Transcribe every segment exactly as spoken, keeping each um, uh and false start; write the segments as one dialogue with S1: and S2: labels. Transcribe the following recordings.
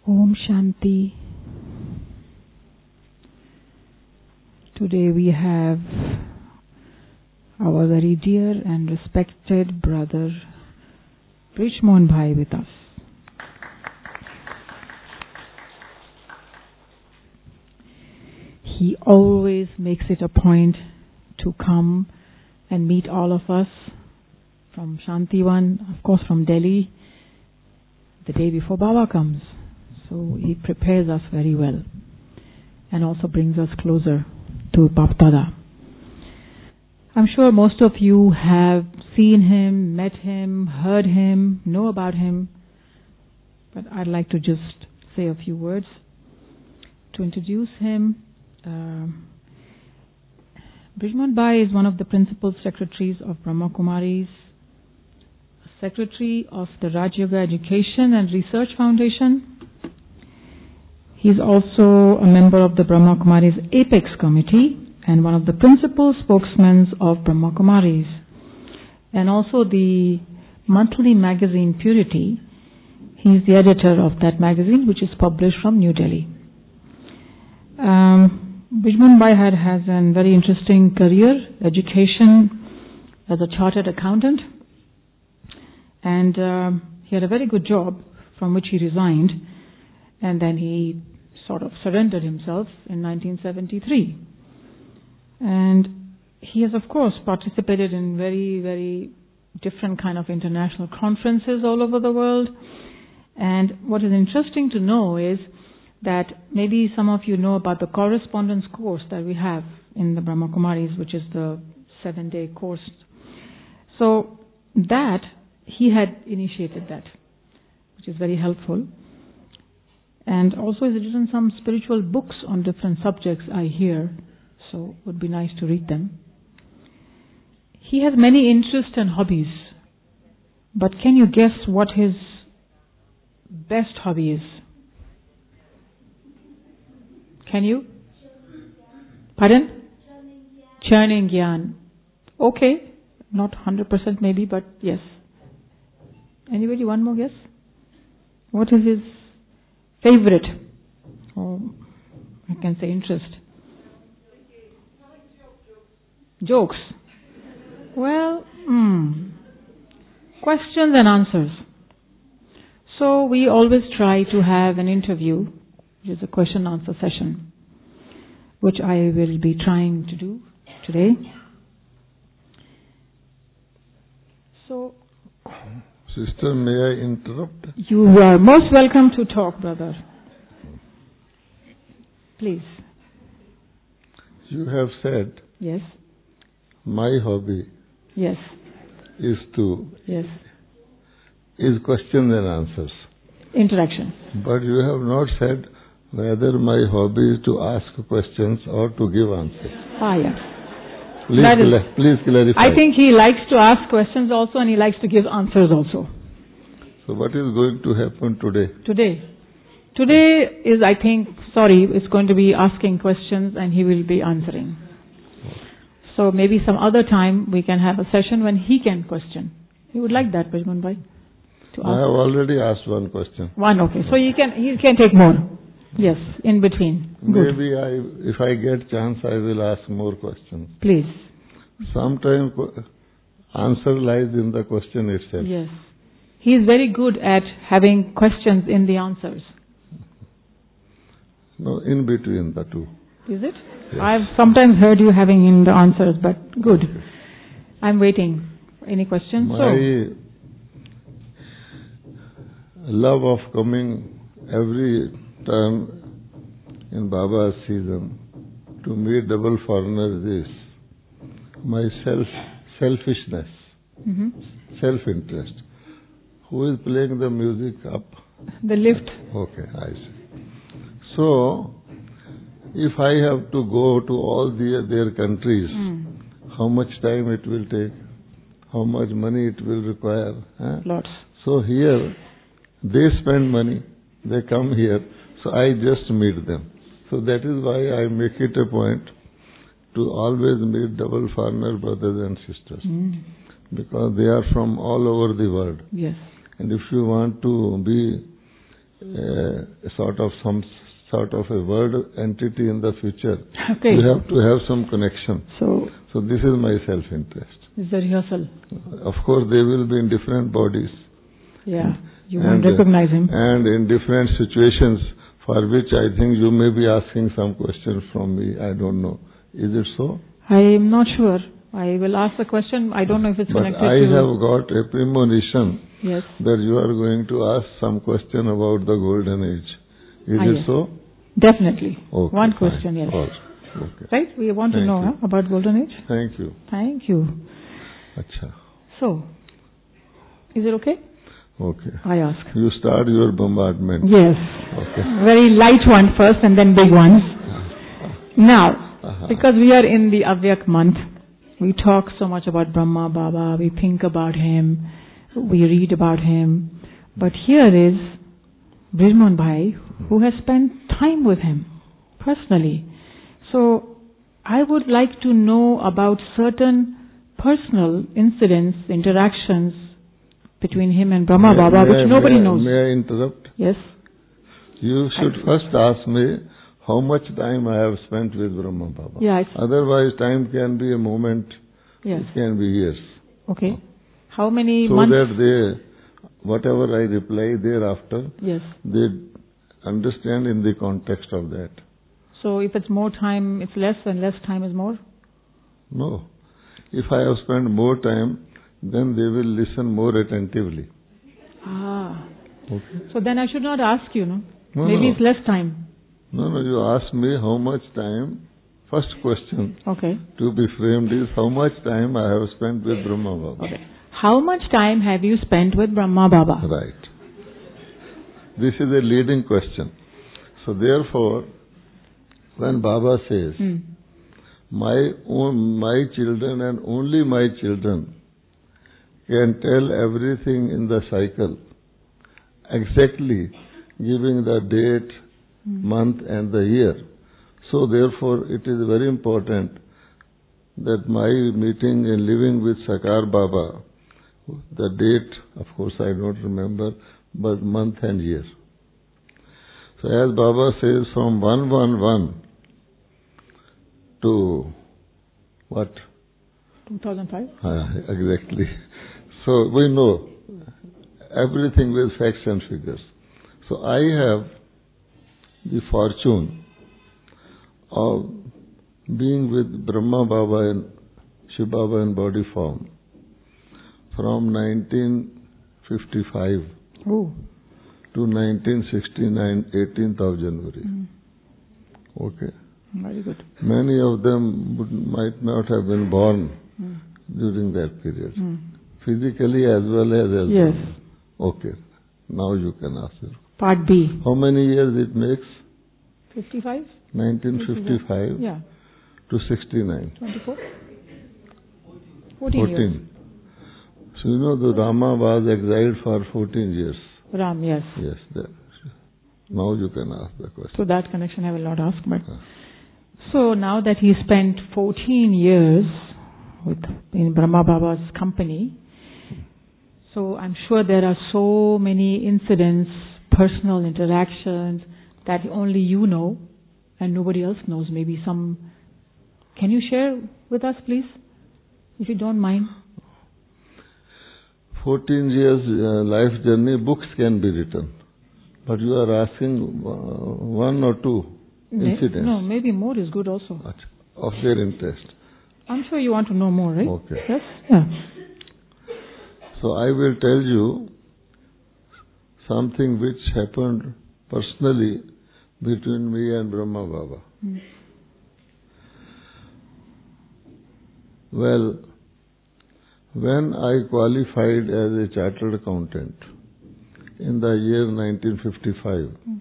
S1: Om Shanti. Today we have our very dear and respected brother Brij Mohan Bhai with us. He always makes it a point to come and meet all of us from Shantivan, of course from Delhi, the day before Baba comes. So he prepares us very well and also brings us closer to Bapdada. I'm sure most of you have seen him, met him, heard him, know about him, but I'd like to just say a few words to introduce him. Uh, Brij Mohan Bhai is one of the principal secretaries of Brahma Kumaris, secretary of the Raj Yoga Education and Research Foundation. He is also a member of the Brahma Kumaris Apex Committee and one of the principal spokesmen of Brahma Kumaris, and also the monthly magazine Purity. He is the editor of that magazine, which is published from New Delhi. Um, Brij Mohan Bhai had, has a very interesting career, education as a chartered accountant, and uh, he had a very good job from which he resigned, and then he sort of surrendered himself in nineteen seventy-three. And he has, of course, participated in very, very different kind of international conferences all over the world. And what is interesting to know is that maybe some of you know about the correspondence course that we have in the Brahma Kumaris, which is the seven-day course. So that, he had initiated that, which is very helpful. And also he's written some spiritual books on different subjects, I hear, so it would be nice to read them. He has many interests and hobbies, but can you guess what his best hobby is? Can you? Pardon? Churning Gyan. Okay, not one hundred percent maybe, but yes. Anybody, one more guess? What is his favorite, or I can say interest? Jokes. Well, hmm. questions and answers. So we always try to have an interview, which is a question answer session, which I will be trying to do today. So,
S2: Sister, may I interrupt?
S1: You are most welcome to talk, brother. Please.
S2: You have said,
S1: yes,
S2: my hobby
S1: yes,
S2: is to
S1: yes,
S2: is questions and answers.
S1: Interaction.
S2: But you have not said whether my hobby is to ask questions or to give answers.
S1: Ah, yes.
S2: Please, cla- please clarify.
S1: I think he likes to ask questions also, and he likes to give answers also.
S2: So what is going to happen today?
S1: Today? Today is, I think, sorry, it's going to be asking questions and he will be answering. So maybe some other time we can have a session when he can question. He would like that, Brij Mohan Bhai? To
S2: I have already asked one question.
S1: One, okay. So he can, he can take more. Yes, in between. Good.
S2: Maybe I, if I get chance, I will ask more questions.
S1: Please.
S2: Sometimes answer lies in the question itself.
S1: Yes. He is very good at having questions in the answers.
S2: No, in between the two.
S1: Is it?
S2: Yes.
S1: I've sometimes heard you having in the answers, but good. I'm waiting. Any questions?
S2: My
S1: so.
S2: love of coming every time in Baba's season to meet double foreigners is my self selfishness,
S1: mm-hmm.
S2: self-interest. Who is playing the music up?
S1: The lift.
S2: Okay, I see. So, if I have to go to all the, their countries,
S1: mm.
S2: how much time it will take? How much money it will require? Huh?
S1: Lots.
S2: So here, they spend money, they come here, so I just meet them. So that is why I make it a point to always meet double foreigner brothers and sisters.
S1: Mm.
S2: Because they are from all over the world.
S1: Yes.
S2: And if you want to be uh, sort of some sort of a word entity in the future.
S1: Okay.
S2: You have to have some connection.
S1: So,
S2: So this is my self-interest.
S1: is the rehearsal?
S2: Of course, they will be in different bodies.
S1: Yeah. You
S2: And,
S1: won't recognize him.
S2: And in different situations for which I think you may be asking some questions from me. I don't know. Is it so?
S1: I am not sure. I will ask the question. I don't know if it's
S2: But
S1: connected
S2: I
S1: to...
S2: have got a premonition
S1: Yes.
S2: that you are going to ask some question about the golden age. Is
S1: Ah,
S2: it
S1: yes.
S2: so?
S1: Definitely.
S2: Okay,
S1: One
S2: fine.
S1: question, yes.
S2: All okay.
S1: Right? We want to
S2: Thank
S1: know
S2: you.
S1: huh, about golden age.
S2: Thank you.
S1: Thank you.
S2: Acha.
S1: So, is it okay?
S2: Okay.
S1: I ask.
S2: You start your bombardment.
S1: Yes.
S2: Okay.
S1: Very light one first and then big ones. Now,
S2: Uh-huh.
S1: because we are in the Avyak month, we talk so much about Brahma Baba, we think about him, we read about him. But here is Brijmon Bhai, who has spent time with him personally. So, I would like to know about certain personal incidents, interactions between him and Brahma
S2: May-
S1: Baba,
S2: may
S1: which
S2: I-
S1: nobody
S2: may I-
S1: knows.
S2: May I interrupt?
S1: Yes?
S2: You should first ask me how much time I have spent with Brahma Baba.
S1: Yeah, it's,
S2: Otherwise, time can be a moment,
S1: yes.
S2: it can be years.
S1: Okay. How many
S2: So
S1: months?
S2: that they, whatever I reply thereafter,
S1: Yes.
S2: they understand in the context of that.
S1: So if it's more time, it's less, and less time is more?
S2: No. If I have spent more time, then they will listen more attentively.
S1: Ah.
S2: Okay.
S1: So then I should not ask you, no?
S2: No,
S1: Maybe
S2: no.
S1: it's less time.
S2: No, no, you ask me how much time. First question
S1: Okay.
S2: to be framed is how much time I have spent with Brahma Baba.
S1: Okay. How much time have you spent with Brahma Baba?
S2: Right. This is a leading question. So therefore, when Baba says,
S1: Hmm.
S2: my own, my children and only my children can tell everything in the cycle, exactly giving the date,
S1: Hmm.
S2: month and the year. So therefore, it is very important that my meeting and living with Sakar Baba, the date, of course I don't remember, but month and year. So as Baba says, from one one one to what?
S1: two thousand five?
S2: Uh, exactly. So we know everything with facts and figures. So I have the fortune of being with Brahma Baba and Shiv Baba in body form from nineteen fifty-five
S1: Oh.
S2: to nineteen sixty-nine, eighteenth of January.
S1: Hmm.
S2: Okay.
S1: Very good.
S2: Many of them would, might not have been born
S1: Hmm.
S2: during that period,
S1: Hmm.
S2: physically as well as as
S1: Yes.
S2: Okay. Now you can ask her.
S1: Part B.
S2: How many years it makes?
S1: fifty-five?
S2: nineteen fifty-five
S1: Yeah.
S2: to sixty-nine.
S1: twenty-four? fourteen years.
S2: fourteen. So you know the Rama was exiled for fourteen years.
S1: Ram, yes.
S2: Yes. That. Now you can ask the question.
S1: So that connection I will not ask, but...
S2: Ah.
S1: So now that he spent fourteen years with in Brahma Baba's company, so I'm sure there are so many incidents, personal interactions that only you know and nobody else knows. Maybe some... Can you share with us, please? If you don't mind.
S2: fourteen years uh, life journey, books can be written. But you are asking uh, one or two
S1: May-
S2: incidents
S1: No, maybe more is good also.
S2: of their interest.
S1: I'm sure you want to know more, right?
S2: Okay.
S1: Yes? Yeah.
S2: So I will tell you something which happened personally between me and Brahma Baba.
S1: Hmm.
S2: Well, when I qualified as a chartered accountant in the year nineteen fifty-five,
S1: Hmm.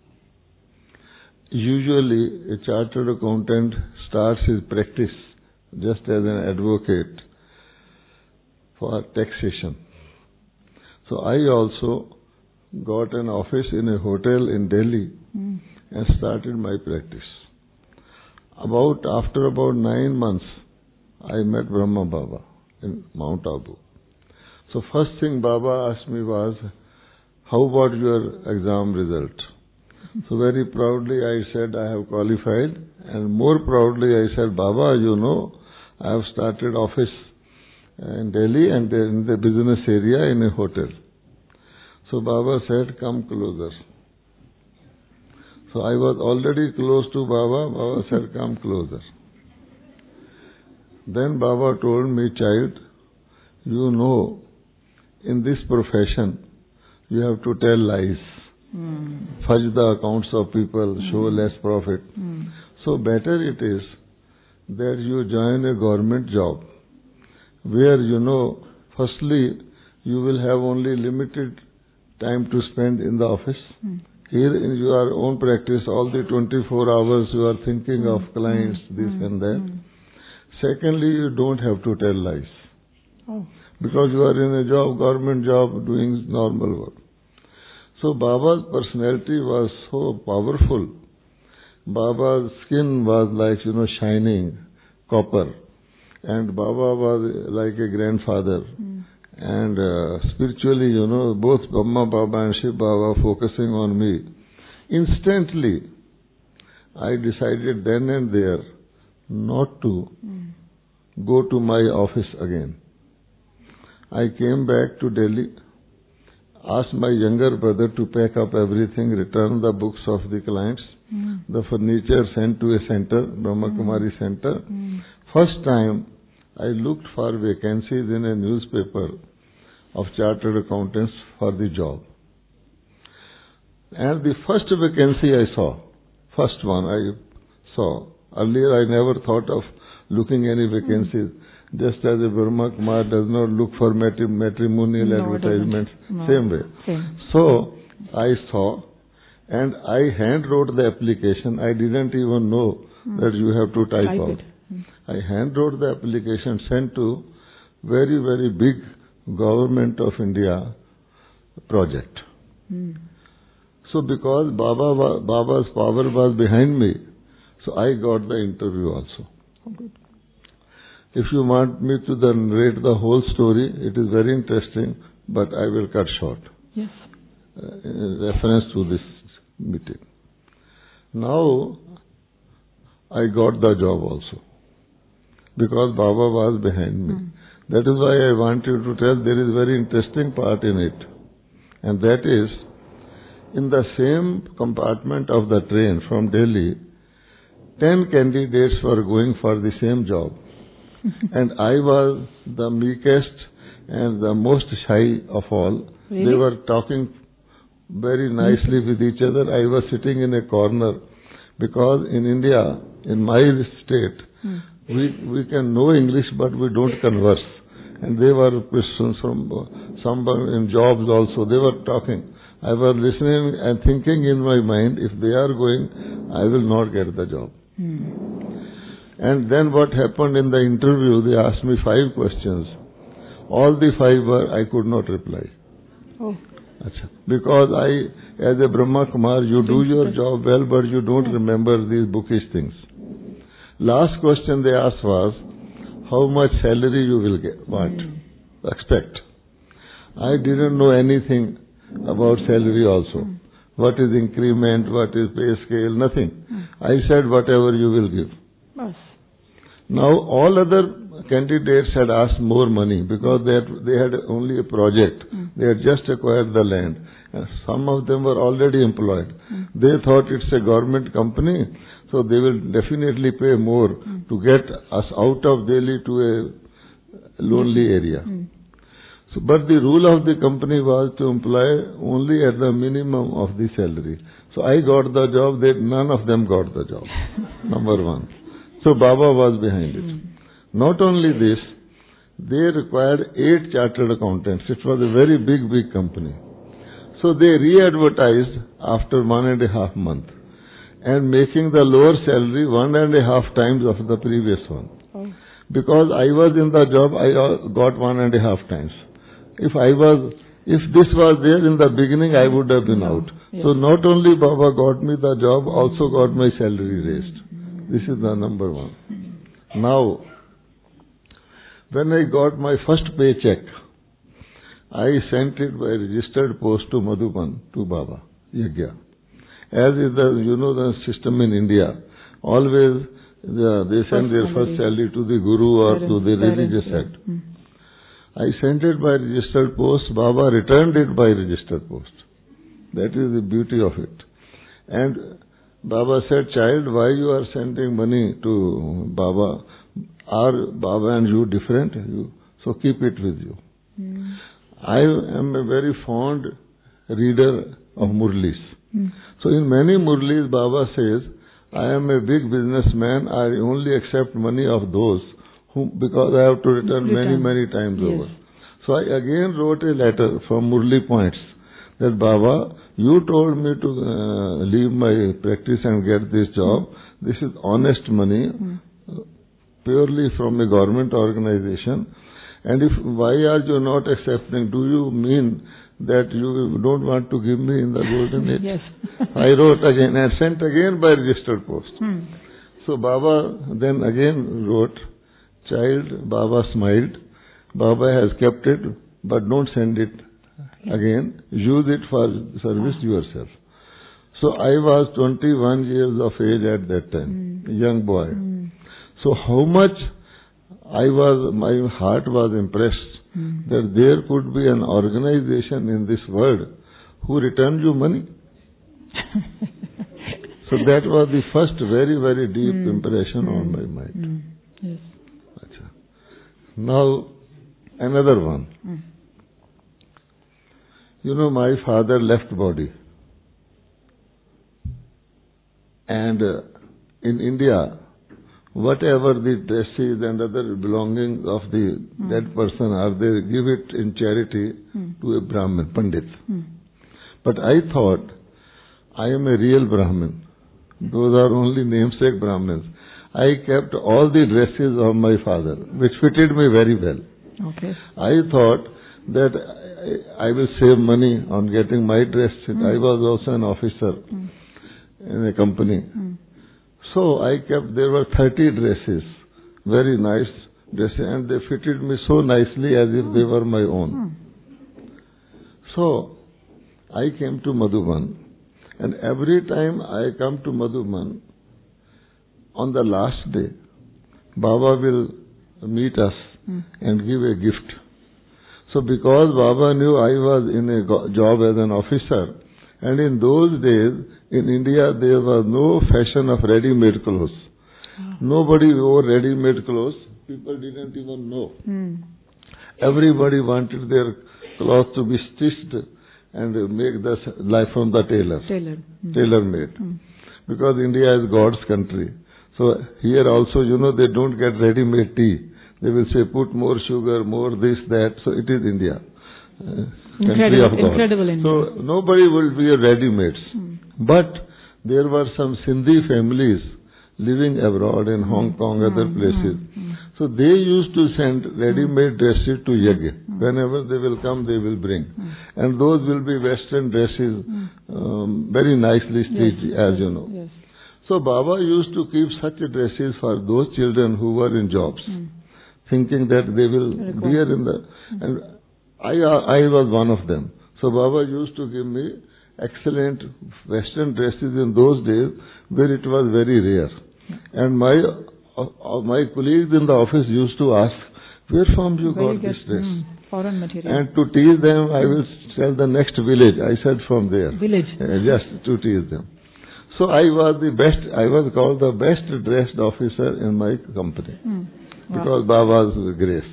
S2: usually a chartered accountant starts his practice just as an advocate for taxation. So I also got an office in a hotel in Delhi
S1: Hmm.
S2: and started my practice. About after about nine months, I met Brahma Baba in Mount Abu. So first thing Baba asked me was, how about your exam result? So very proudly I said, I have qualified, and more proudly I said, Baba, you know, I have started office in Delhi and in the business area in a hotel. So Baba said, come closer. So I was already close to Baba. Baba said, come closer. Then Baba told me, child, you know, in this profession, you have to tell lies. Mm. Fudge the accounts of people, mm. show less profit. Mm. So better it is that you join a government job where, you know, firstly, you will have only limited time to spend in the office. Mm. Here in your own practice, all the twenty-four hours you are thinking mm. of clients, mm. this mm. and that. Mm. Secondly, you don't have to tell lies. Oh. Because you are in a job, government job, doing normal work. So Baba's personality was so powerful. Baba's skin was like, you know, shining, copper. And Baba was like a grandfather. Mm. And uh, spiritually, you know, both Brahma Baba and Shiv Baba focusing on me. Instantly, I decided then and there not to mm. go to my office again. I came back to Delhi, asked my younger brother to pack up everything, return the books of the clients, mm. the furniture sent to a center, Brahma mm. Kumari Center. Mm. First time, I looked for vacancies in a newspaper of chartered accountants for the job. And the first vacancy I saw, first one I saw. Earlier I never thought of looking any vacancies. Mm. Just as a Brahma Kumar does not look for matri- matrimonial no, advertisements, no. same way. Same. So I saw and I hand wrote the application. I didn't even know mm. that you have to type, type out. It. I hand wrote the application, sent to very, very big Government of India project. Mm. So because Baba, Baba's power was behind me, so I got the interview also. Oh, good. If you want me to then narrate the whole story, it is very interesting, but I will cut short.
S1: Yes.
S2: Uh, in reference to this meeting. Now, I got the job also. Because Baba was behind me. Mm. That is why I want you to tell there is a very interesting part in it. And that is, in the same compartment of the train from Delhi, ten candidates were going for the same job. And I was the meekest and the most shy of all. Really? They were talking very nicely with each other. I was sitting in a corner because in India, in my state, mm. we we can know English but we don't converse. And they were persons from some in jobs also. They were talking. I was listening and thinking in my mind, if they are going, I will not get the job. Mm. And then what happened in the interview, they asked me five questions. All the five were, I could not reply. Oh. Because I, as a Brahma Kumar, you do your job well, but you don't remember these bookish things. Last question they asked was, how much salary you will get, what, mm. expect. I didn't know anything about salary also. Mm. What is increment, what is pay scale, nothing. Mm. I said, whatever you will give. Yes. Now all other candidates had asked more money because they had, they had only a project. Mm. They had just acquired the land. And some of them were already employed. Mm. They thought it's a government company, so they will definitely pay more mm. to get us out of Delhi to a lonely area. Mm. So, but the rule of the company was to employ only at the minimum of the salary. So I got the job, they, none of them got the job. Number one. So Baba was behind it. Mm. Not only this, they required eight chartered accountants. It was a very big, big company. So they re-advertised after one and a half month and making the lower salary one and a half times of the previous one. Oh. Because I was in the job, I got one and a half times. If I was, if this was there in the beginning, I would have been no. out. Yes. So not only Baba got me the job, also got my salary raised. This is the number one. Now, when I got my first paycheck, I sent it by registered post to Madhuban, to Baba, Yajna. As is the, you know, the system in India, always the, they send their first salary to the Guru or to the religious sect. Hmm. I sent it by registered post, Baba returned it by registered post. That is the beauty of it. And Baba said, child, why you are sending money to Baba? Are Baba and you different? You, so keep it with you. Mm. I am a very fond reader of Murlis. Mm. So in many Murlis, Baba says, I am a big businessman. I only accept money of those who, because I have to return, return. many, many times yes. over. So I again wrote a letter from Murli Points that Baba, you told me to uh, leave my practice and get this job. Mm. This is honest money, mm. purely from a government organization. And if why are you not accepting? Do you mean that you don't want to give me in the golden age?
S1: Yes.
S2: I wrote again and sent again by registered post. Hmm. So Baba then again wrote, child, Baba smiled. Baba has kept it, but don't send it again. Use it for service ah. yourself. So I was twenty-one years of age at that time, hmm. young boy. Hmm. So how much I was, my heart was impressed mm. that there could be an organization in this world who returned you money. So that was the first very, very deep mm. impression mm. on my mind.
S1: Mm. Yes.
S2: Achha. Now, another one. Mm. You know, my father left body. And uh, in India, whatever the dresses and other belongings of the mm. dead person are, they give it in charity mm. to a Brahmin, Pandit. Mm. But I thought, I am a real Brahmin. Those are only namesake Brahmins. I kept all the dresses of my father, which fitted me very well.
S1: Okay.
S2: I thought that I, I will save money on getting my dress. Mm. I was also an officer mm. in a company. Mm. So I kept, there were thirty dresses, very nice dresses, and they fitted me so nicely as if they were my own. So I came to Madhuban, and every time I come to Madhuban, on the last day, Baba will meet us mm. and give a gift. So because Baba knew I was in a job as an officer, and in those days, in India, there was no fashion of ready-made clothes. Oh. Nobody wore ready-made clothes. People didn't even know. Mm. Everybody wanted their clothes to be stitched and make the life from the tailor.
S1: Tailor. Mm.
S2: Tailor-made.
S1: Mm.
S2: Because India is God's country. So here also, you know, they don't get ready-made tea. They will say, put more sugar, more this, that. So it is India. Uh, country of God.
S1: Incredible India.
S2: So nobody will wear ready-mades. Mm. But there were some Sindhi families living abroad in Hong Kong, mm. other places. Mm. So they used to send ready-made dresses to Yajna. Mm. Whenever they will come, they will bring. Mm. And those will be Western dresses, mm. um, very nicely stitched, yes. as you know.
S1: Yes.
S2: So Baba used to keep such dresses for those children who were in jobs, mm. thinking that they will wear in the... Mm. And I, I was one of them. So Baba used to give me excellent Western dresses in those days where it was very rare. And my uh, my colleagues in the office used to ask, where from you
S1: where
S2: got
S1: you
S2: this
S1: get,
S2: dress?
S1: Mm, foreign material.
S2: And to tease them, I will tell the next village. I said from there.
S1: Village.
S2: Uh, just to tease them. So I was the best, I was called the best dressed officer in my company. Mm. Wow. Because Baba's grace.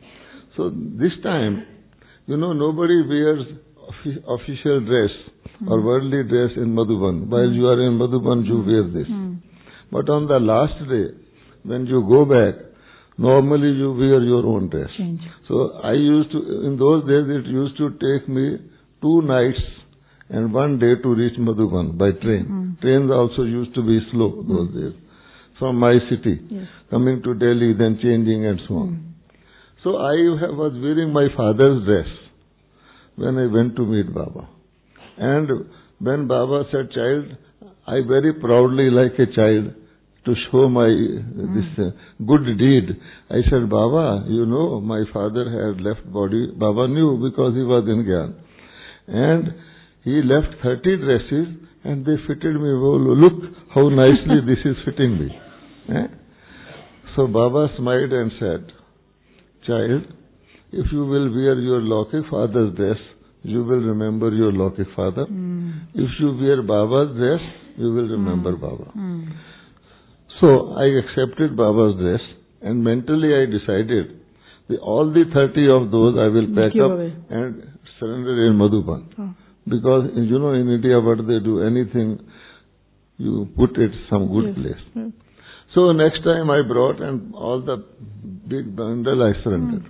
S2: So this time, you know, nobody wears official dress mm. or worldly dress in Madhuban. While mm. you are in Madhuban, you wear this. Mm. But on the last day, when you go back, normally you wear your own dress.
S1: Change.
S2: So I used to, in those days, it used to take me two nights and one day to reach Madhuban by train. Mm. Trains also used to be slow those mm. days. From my city,
S1: yes.
S2: coming to Delhi, then changing and so on. Mm. So I was wearing my father's dress when I went to meet Baba. And when Baba said, child, I very proudly like a child to show my mm. this uh, good deed. I said, Baba, you know, my father had left body. Baba knew because he was in Gyan. And he left thirty dresses and they fitted me. Oh, look how nicely this is fitting me. Eh? So Baba smiled and said, child, if you will wear your Lokik father's dress, you will remember your Lokik father. Mm. If you wear Baba's dress, you will remember mm. Baba. Mm. So I accepted Baba's dress and mentally I decided that all the thirty of those I will pack up away. And surrender in Madhuban. Oh. Because, you know, in India what they do, anything you put it some good yes. place. Yes. So next time I brought and all the big bundle I surrendered.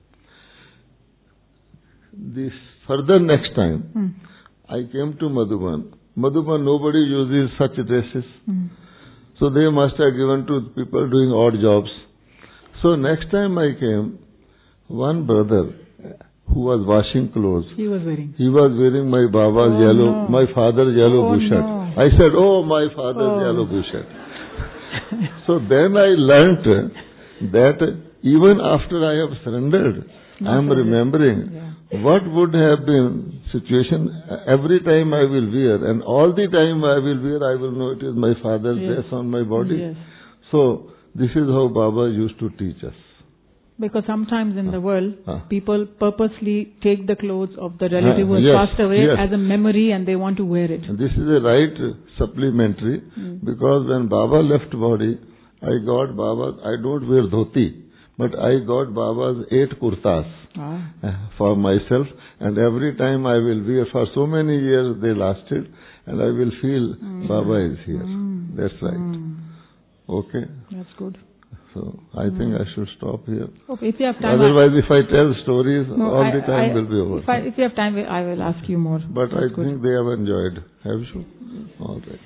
S2: Mm. This further next time mm. I came to Madhuban. Madhuban nobody uses such dresses. Mm. So they must have given to people doing odd jobs. So next time I came, one brother who was washing clothes.
S1: He was wearing.
S2: He was wearing my Baba's oh, yellow,
S1: no.
S2: my father's yellow
S1: oh,
S2: bushat.
S1: No.
S2: I said, oh, my father's oh. yellow bushat. So then I learnt that even after I have surrendered, I am remembering yeah. what would have been situation every time I will wear, and all the time I will wear, I will know it is my father's yes. dress on my body.
S1: Yes.
S2: So this is how Baba used to teach us.
S1: Because sometimes in the world, ah. people purposely take the clothes of the relative who has yes, passed away yes. as a memory and they want to wear it.
S2: And this is a right supplementary mm. because when Baba left body, I got Baba, I don't wear dhoti, but I got Baba's eight kurtas ah. for myself, and every time I will wear, for so many years they lasted, and I will feel mm. Baba is here. Mm. That's right. Mm. Okay?
S1: That's good.
S2: So, I mm. think I should stop here.
S1: Okay, if you have time...
S2: Otherwise, I, if I tell stories,
S1: no,
S2: all
S1: I,
S2: the time
S1: I,
S2: will be over.
S1: If, I, if you have time, I will ask you more.
S2: But
S1: That's
S2: I
S1: good.
S2: think they have enjoyed. Have you? All right.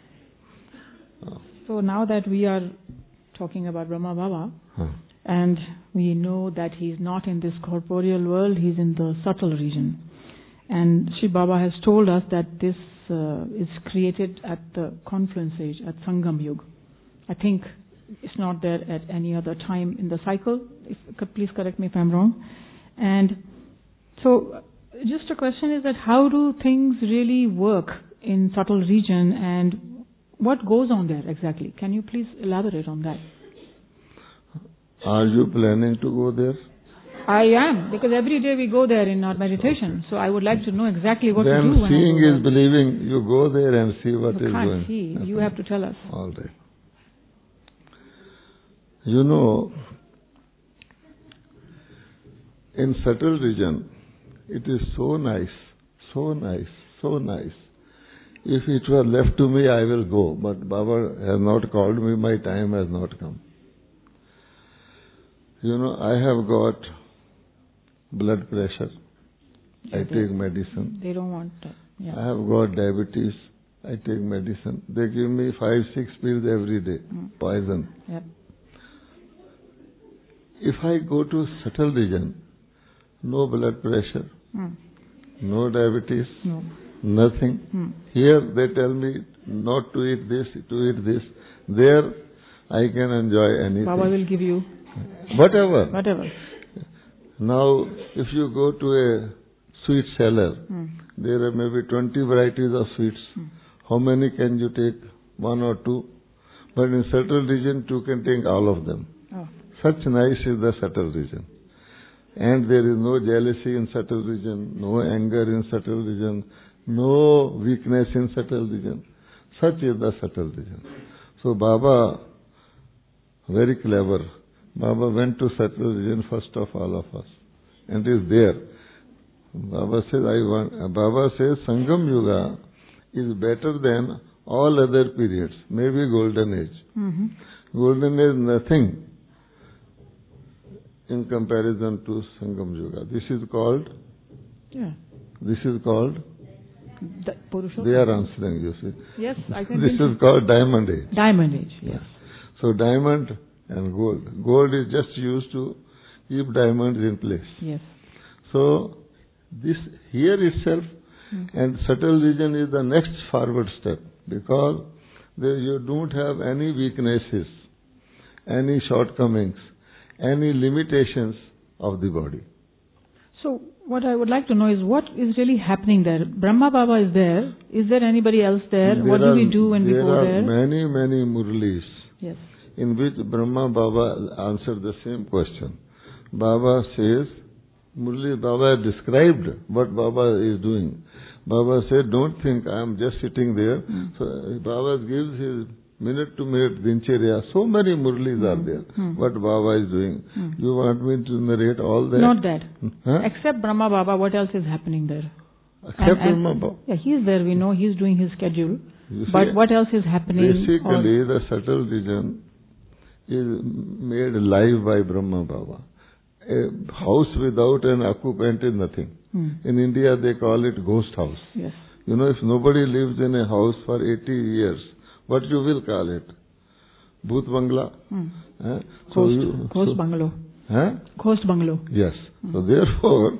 S1: Huh. So, now that we are talking about Brahma Baba,
S2: huh.
S1: and we know that he is not in this corporeal world, he is in the subtle region. And Shri Baba has told us that this uh, is created at the confluence age, at Sangam Yuga. I think it's not there at any other time in the cycle. If, please correct me if I'm wrong. And so, just a question is that how do things really work in subtle region, and what goes on there exactly? Can you please elaborate on that?
S2: Are you planning to go there?
S1: I am, because every day we go there in our meditation. Okay. So I would like to know exactly what
S2: then
S1: to do when
S2: seeing
S1: I go
S2: is
S1: there.
S2: believing. You go there and see what
S1: you
S2: is
S1: can't
S2: going.
S1: see.
S2: Okay.
S1: You have to tell us.
S2: All right. You know, in subtle region, it is so nice, so nice, so nice. If it were left to me, I will go. But Baba has not called me, my time has not come. You know, I have got blood pressure. Yeah, I take medicine.
S1: They don't want that. Yeah.
S2: I have got diabetes. I take medicine. They give me five, six pills every day. Mm. Poison.
S1: Yep.
S2: If I go to subtle region, no blood pressure, mm. no diabetes,
S1: no.
S2: nothing. Mm. Here they tell me not to eat this, to eat this. There I can enjoy anything.
S1: Baba will give you
S2: whatever.
S1: Whatever.
S2: Now, if you go to a sweet seller, mm. there are maybe twenty varieties of sweets. Mm. How many can you take? One or two? But in subtle region, you can take all of them.
S1: Oh.
S2: Such nice is the subtle region. And there is no jealousy in subtle region, no anger in subtle region, no weakness in subtle region. Such is the subtle region. So Baba, very clever, Baba went to subtle region first of all of us. And is there. Baba says, I want, Baba says, Sangam Yuga is better than all other periods, maybe Golden Age.
S1: Mm-hmm.
S2: Golden Age nothing in comparison to Sangam Yuga. This is called,
S1: yeah.
S2: this is called,
S1: the Purushottama.
S2: They are answering, you see.
S1: Yes, I can.
S2: This is called Diamond Age.
S1: Diamond Age, yes.
S2: So diamond and gold. Gold is just used to keep diamonds in place.
S1: Yes.
S2: So this here itself mm. and subtle region is the next forward step, because There you don't have any weaknesses, any shortcomings, any limitations of the body.
S1: So what I would like to know is what is really happening there. Brahma Baba is there. Is there anybody else there?
S2: There
S1: what do
S2: are,
S1: we do when we go
S2: there?
S1: there?
S2: There are many, many Murlis
S1: Yes.
S2: in which Brahma Baba answered the same question. Baba says, Murli Baba described what Baba is doing. Baba said, don't think I am just sitting there. Mm. So Baba gives his minute to minute dincharya. So many Murlis mm. are there. Mm. What Baba is doing. Mm. You want me to narrate all that?
S1: Not that.
S2: Huh?
S1: Except Brahma Baba, what else is happening there?
S2: Except
S1: and,
S2: Brahma Baba?
S1: Yeah, he is there. We know he is doing his schedule.
S2: You
S1: but
S2: see,
S1: what else is happening?
S2: Basically, the subtle vision is made live by Brahma Baba. A house without an occupant is nothing. Hmm. In India, they call it ghost house.
S1: Yes.
S2: You know, if nobody lives in a house for eighty years, what you will call it? Bhoot Bangla? Hmm. Eh?
S1: Ghost,
S2: so you,
S1: ghost
S2: so,
S1: bungalow.
S2: Huh?
S1: Ghost bungalow.
S2: Yes. Hmm. So therefore,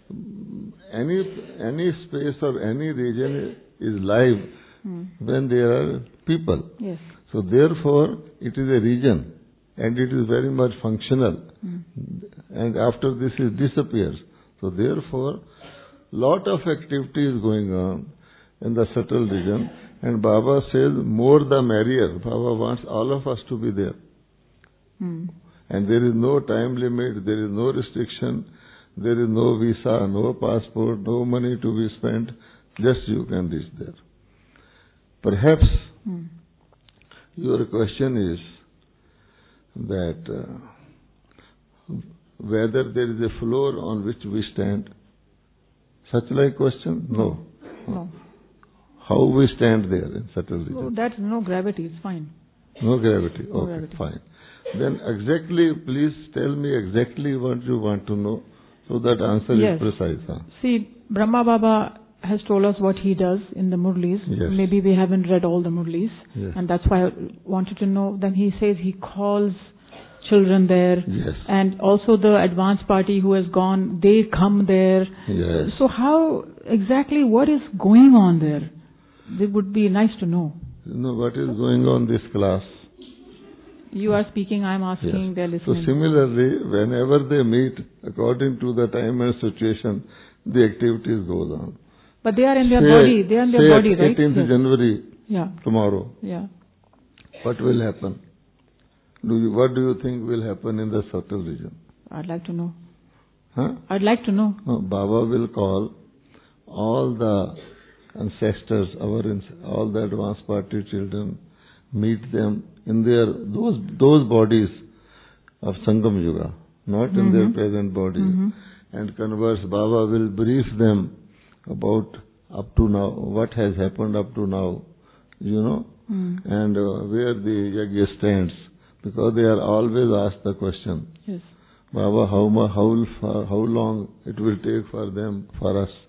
S2: any any space or any region is live hmm. when there are people.
S1: Yes.
S2: So therefore, it is a region. And it is very much functional. Mm. And after this, it disappears. So therefore, lot of activity is going on in the subtle region. And Baba says, more the merrier. Baba wants all of us to be there. Mm. And there is no time limit, there is no restriction, there is no visa, no passport, no money to be spent. Just you can reach there. Perhaps mm. your question is, that uh, whether there is a floor on which we stand. Such like question? No.
S1: No.
S2: How we stand there in subtle region?
S1: Oh, that's no gravity, it's fine.
S2: No gravity,
S1: no
S2: okay,
S1: gravity.
S2: Fine. Then exactly, please tell me exactly what you want to know so that answer
S1: yes.
S2: is precise. Huh?
S1: See, Brahma Baba has told us what he does in the Murlis.
S2: Yes.
S1: Maybe we haven't read all the Murlis.
S2: Yes.
S1: And that's why I wanted to know. Then he says he calls children there.
S2: Yes.
S1: And also the advance party who has gone, they come there.
S2: Yes.
S1: So how exactly what is going on there? It would be nice to know.
S2: You know what is going on this class?
S1: You are speaking, I am asking,
S2: yes.
S1: they are listening.
S2: So similarly, whenever they meet, according to the time and situation, the activities goes on.
S1: But they are in their
S2: say,
S1: body, they are in their body, right?
S2: eighteenth
S1: yes.
S2: January,
S1: yeah.
S2: tomorrow.
S1: Yeah.
S2: What will happen? Do you, what do you think will happen in the subtle region?
S1: I'd like to know.
S2: Huh?
S1: I'd like to know.
S2: No, Baba will call all the ancestors, our all the advanced party children, meet them in their those those bodies of Sangam Yuga, not mm-hmm. in their present body, mm-hmm. and converse. Baba will brief them about up to now, what has happened up to now, you know, mm. and uh, where the yajna stands, because they are always asked the question,
S1: yes.
S2: Baba, how how far, how long it will take for them, for us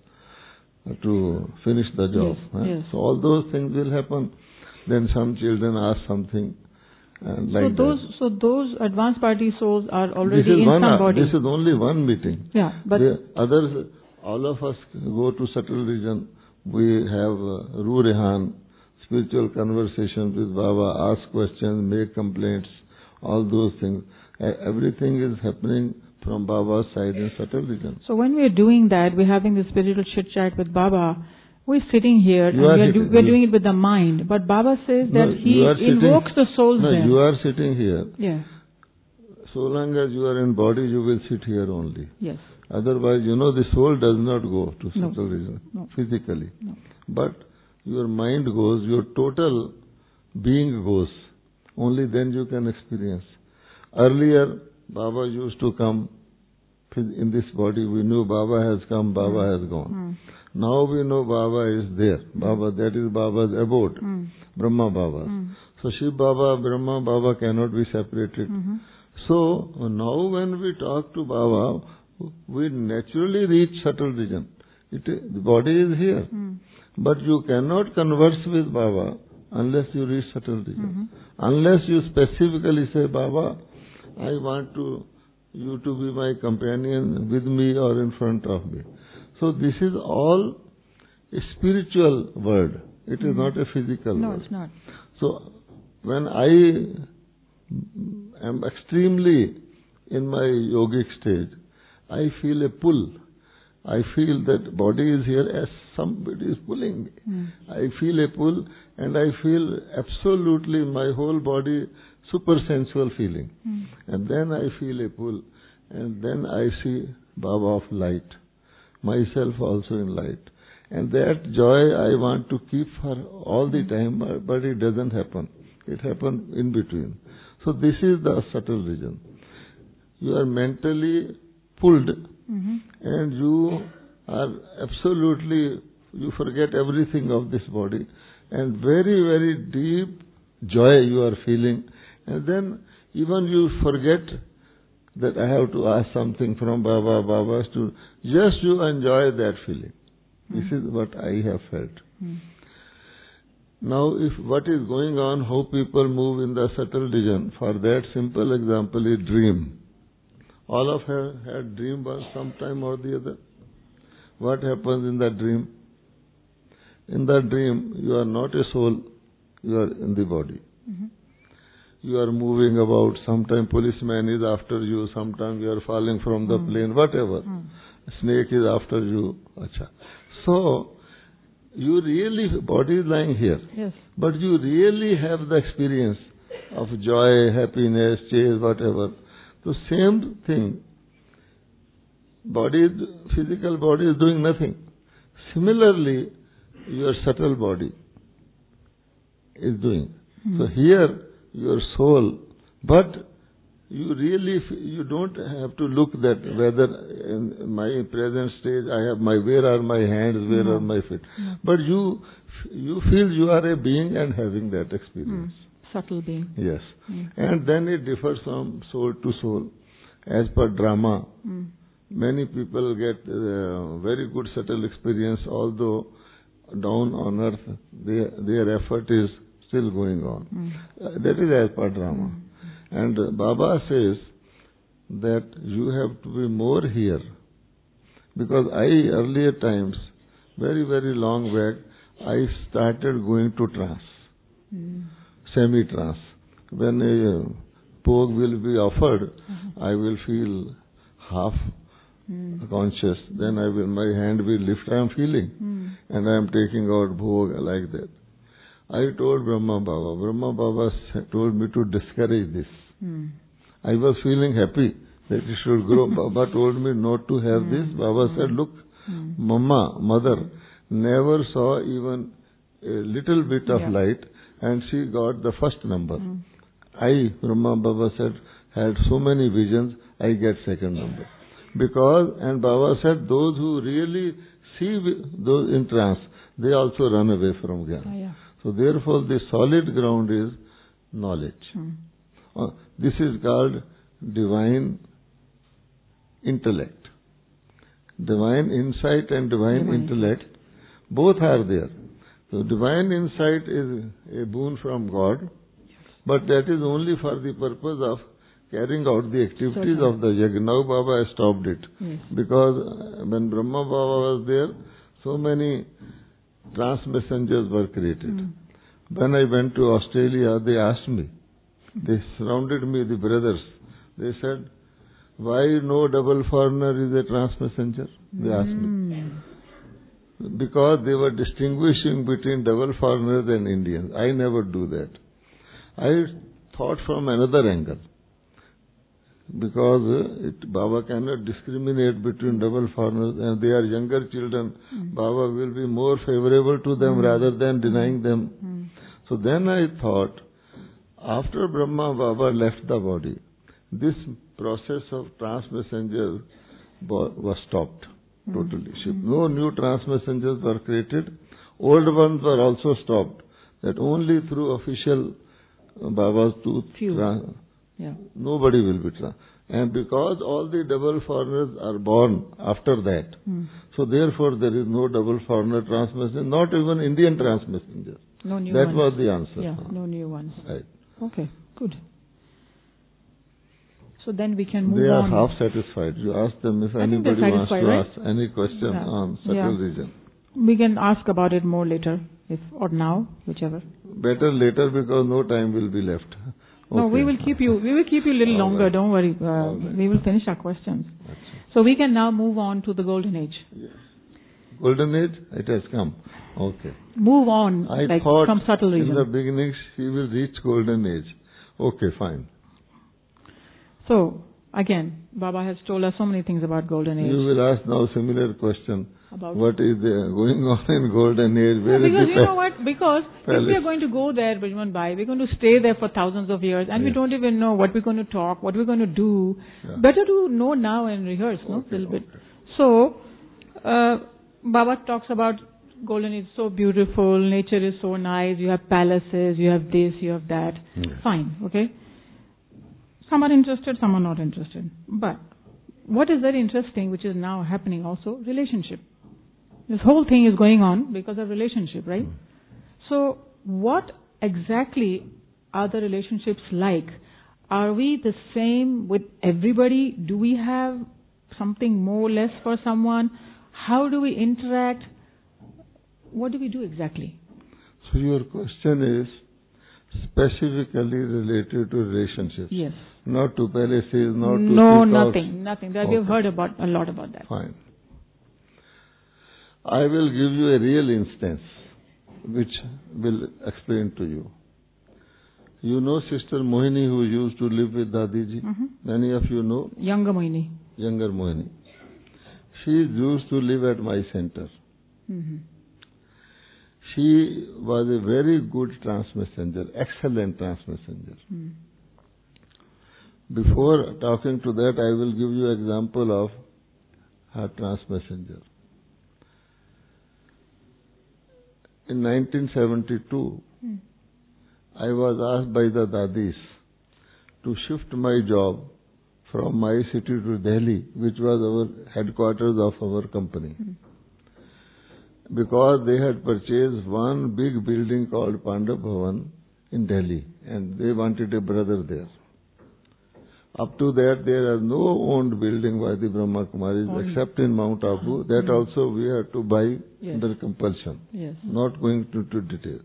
S2: to finish the job.
S1: Yes.
S2: Huh?
S1: Yes.
S2: So all those things will happen. Then some children ask something. And like
S1: so those
S2: that.
S1: so those advanced party souls are already
S2: this is
S1: in
S2: one,
S1: somebody.
S2: This is only one meeting.
S1: Yeah, but
S2: the others, all of us go to subtle region. We have uh, Ruh Rehan, spiritual conversations with Baba, ask questions, make complaints, all those things. Uh, everything is happening from Baba's side in subtle region.
S1: So when we are doing that, we're having this spiritual chit chat with Baba. We're sitting here
S2: you
S1: and we are,
S2: sitting,
S1: do, we're doing it with the mind. But Baba says
S2: no,
S1: that he invokes
S2: sitting,
S1: the souls
S2: no,
S1: there.
S2: you are sitting here.
S1: Yeah.
S2: So long as you are in body, you will sit here only.
S1: Yes.
S2: Otherwise, you know, the soul does not go to
S1: no.
S2: subtle region
S1: no.
S2: physically.
S1: No.
S2: But your mind goes, your total being goes. Only then you can experience. Earlier, Baba used to come in this body. We knew Baba has come, Baba mm. has gone. Mm. Now we know Baba is there. Baba, that is Baba's abode. Mm. Brahma Baba. Mm. So Shiv Baba, Brahma Baba cannot be separated. Mm-hmm. So now when we talk to Baba, we naturally reach subtle region. It, the body is here. Mm. But you cannot converse with Baba unless you reach subtle region. Mm-hmm. Unless you specifically say, Baba, I want to you to be my companion with me or in front of me. So this is all a spiritual word, It is not a physical
S1: No,
S2: world.
S1: it's not.
S2: So, when I am extremely in my yogic stage, I feel a pull. I feel that body is here as somebody is pulling me.
S1: Mm.
S2: I feel a pull and I feel absolutely my whole body super sensual feeling.
S1: Mm.
S2: And then I feel a pull and then I see Baba of light, myself also in light. And that joy I want to keep for all the time, but it doesn't happen. It happens in between. So this is the subtle region. You are mentally pulled
S1: Mm-hmm.
S2: and you are absolutely, you forget everything of this body and very, very deep joy you are feeling. And then even you forget that I have to ask something from Baba, Baba's to, just you enjoy that feeling. Mm. This is what I have felt.
S1: Mm.
S2: Now, if what is going on, how people move in the subtle region, for that simple example is dream. All of us had dream once sometime or the other. What happens in that dream? In that dream, you are not a soul, you are in the body.
S1: Mm-hmm.
S2: You are moving about, sometime policeman is after you, sometime you are falling from the
S1: Mm.
S2: plane, whatever.
S1: Mm.
S2: Snake is after you. Achha. So, you really, body is lying here.
S1: Yes.
S2: But you really have the experience of joy, happiness, chase, whatever. So same thing. Body, is, physical body is doing nothing. Similarly, your subtle body is doing.
S1: Mm.
S2: So here, your soul, but you really, you don't have to look that whether in my present stage I have my, where are my hands, where
S1: No.
S2: are my feet.
S1: No.
S2: But you, you feel you are a being and having that experience.
S1: Mm. Subtle being.
S2: Yes.
S1: Mm.
S2: And then it differs from soul to soul. As per drama,
S1: Mm.
S2: many people get uh, very good subtle experience, although down on earth their, their effort is still going on.
S1: Mm.
S2: Uh, that is as per drama.
S1: Mm.
S2: And uh, Baba says that you have to be more here. Because I, earlier times, very, very long back, I started going to trance.
S1: Mm.
S2: Semi-trance. When a pog will be offered,
S1: Uh-huh.
S2: I will feel half
S1: Mm.
S2: conscious. Then I will, my hand will lift. I am feeling.
S1: Mm.
S2: And I am taking out bhog like that. I told Brahma Baba. Brahma Baba told me to discourage this.
S1: Mm.
S2: I was feeling happy that it should grow. Baba told me not to have
S1: Mm.
S2: this. Baba
S1: Mm.
S2: said, look,
S1: Mm.
S2: Mama, mother, never saw even a little bit of
S1: Yeah.
S2: light and she got the first number.
S1: Mm.
S2: I, Brahma Baba said, had so many visions, I get second number. Because, and Baba said, those who really see those in trance, they also run away from Jnana.
S1: Ah, yeah.
S2: So therefore the solid ground is knowledge.
S1: Mm.
S2: Uh, this is called divine intellect. Divine insight and divine,
S1: Divine.
S2: intellect, both are there. So divine insight is a boon from God, but that is only for the purpose of carrying out the activities
S1: Certainly.
S2: of the yajna. Now Baba has stopped it.
S1: Yes.
S2: Because uh, when Brahma Baba was there, so many trance messengers were created.
S1: Mm.
S2: When I went to Australia, they asked me, they surrounded me, the brothers. They said, why no double foreigner is a trance messenger? They asked me.
S1: Mm.
S2: Because they were distinguishing between double foreigners and Indians. I never do that. I thought from another angle. Because uh, it, Baba cannot discriminate between double foreigners and they are younger children.
S1: Mm.
S2: Baba will be more favorable to them
S1: Mm.
S2: rather than denying them.
S1: Mm.
S2: So then I thought, after Brahma Baba left the body, this process of trance messengers was stopped totally.
S1: Mm.
S2: No new trance messengers were created. Old ones were also stopped. That only through official uh, Baba's tooth,
S1: Few.
S2: tran-
S1: Yeah.
S2: nobody will be trans. And because all the double foreigners are born after that,
S1: Mm.
S2: so therefore there is no double foreigner trance messenger, not even Indian trance messenger.
S1: No new
S2: That
S1: ones.
S2: was the answer.
S1: Yeah, no new ones.
S2: Right.
S1: Okay, good. So then we can move
S2: They are
S1: on.
S2: half satisfied. You ask them if
S1: I think they're
S2: anybody wants to
S1: satisfied, right?
S2: ask any question
S1: Yeah.
S2: on subtle
S1: Yeah.
S2: region.
S1: We can ask about it more later. if or now, whichever.
S2: Better later because no time will be left.
S1: No,
S2: Okay.
S1: we will keep you. We will keep you a little
S2: All
S1: longer.
S2: right.
S1: Don't worry. Uh,
S2: right.
S1: We will finish our questions.
S2: That's
S1: So we can now move on to the golden age.
S2: Yes. Golden age, it has come. Okay.
S1: Move on,
S2: I
S1: like
S2: thought
S1: some subtle
S2: in
S1: reason.
S2: the beginning she will reach golden age. Okay, fine.
S1: So again, Baba has told us so many things about golden age.
S2: You will ask now similar question.
S1: About
S2: What is uh, going on in golden age? Where
S1: Yeah,
S2: is
S1: because
S2: the
S1: you know what? Because if we
S2: palace?
S1: are going to go there, Brijman Bhai, we're going to stay there for thousands of years, and we
S2: Yes.
S1: don't even know what we're going to talk, what we're going to do.
S2: Yeah.
S1: Better to know now and rehearse, no,
S2: Okay,
S1: little bit.
S2: okay.
S1: So, uh, Baba talks about golden is so beautiful, nature is so nice. You have palaces, you have this, you have that.
S2: Yes.
S1: Fine, okay. Some are interested, some are not interested. But what is very interesting, which is now happening also, relationship. This whole thing is going on because of relationship, right?
S2: Mm.
S1: So what exactly are the relationships like? Are we the same with everybody? Do we have something more or less for someone? How do we interact? What do we do exactly?
S2: So your question is specifically related to relationships.
S1: Yes.
S2: Not to palaces, not to
S1: No,
S2: peacocks.
S1: nothing, nothing. That we've
S2: Okay.
S1: heard about a lot about that.
S2: Fine. I will give you a real instance which will explain to you. You know Sister Mohini who used to live with Dadiji?
S1: Mm-hmm.
S2: Many of you know
S1: Younger Mohini.
S2: younger Mohini. She used to live at my center.
S1: Mm-hmm.
S2: She was a very good trans-messenger, excellent trans-messenger.
S1: Mm.
S2: Before talking to that, I will give you example of her trans-messenger. In nineteen seventy-two,
S1: Mm.
S2: I was asked by the Dadis to shift my job from my city to Delhi, which was our headquarters of our company.
S1: Mm.
S2: Because they had purchased one big building called Pandav Bhavan in Delhi, and they wanted a brother there. Up to that, there is no owned building by the Brahma Kumaris
S1: Only.
S2: except in Mount Abu. That
S1: Mm.
S2: also we had to buy
S1: Yes.
S2: under compulsion.
S1: Yes.
S2: Not going to, to detail.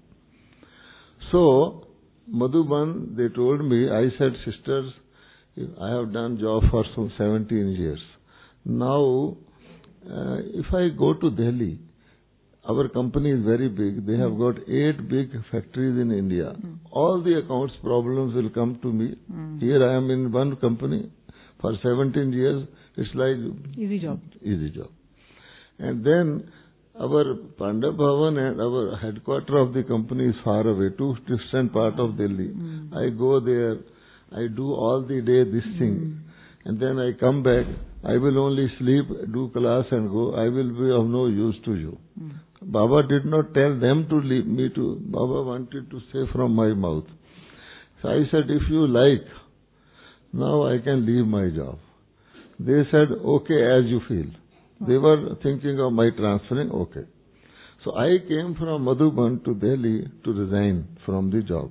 S2: So, Madhuban, they told me, I said, sisters, I have done job for some seventeen years. Now, uh, if I go to Delhi, our company is very big. They have got eight big factories in India.
S1: Mm.
S2: All the accounts problems will come to me.
S1: Mm.
S2: Here I am in one company for seventeen years. It's like
S1: Easy job.
S2: easy job. And then our Pandav Bhavan and our headquarter of the company is far away, two distant part of Delhi.
S1: Mm.
S2: I go there, I do all the day this thing,
S1: Mm.
S2: and then I come back. I will only sleep, do class and go. I will be of no use to you.
S1: Mm.
S2: Baba did not tell them to leave me to. Baba wanted to say from my mouth. So I said, if you like, now I can leave my job. They said, okay, as you feel. They were thinking of my transferring, okay. So I came from Madhuban to Delhi to resign from the job.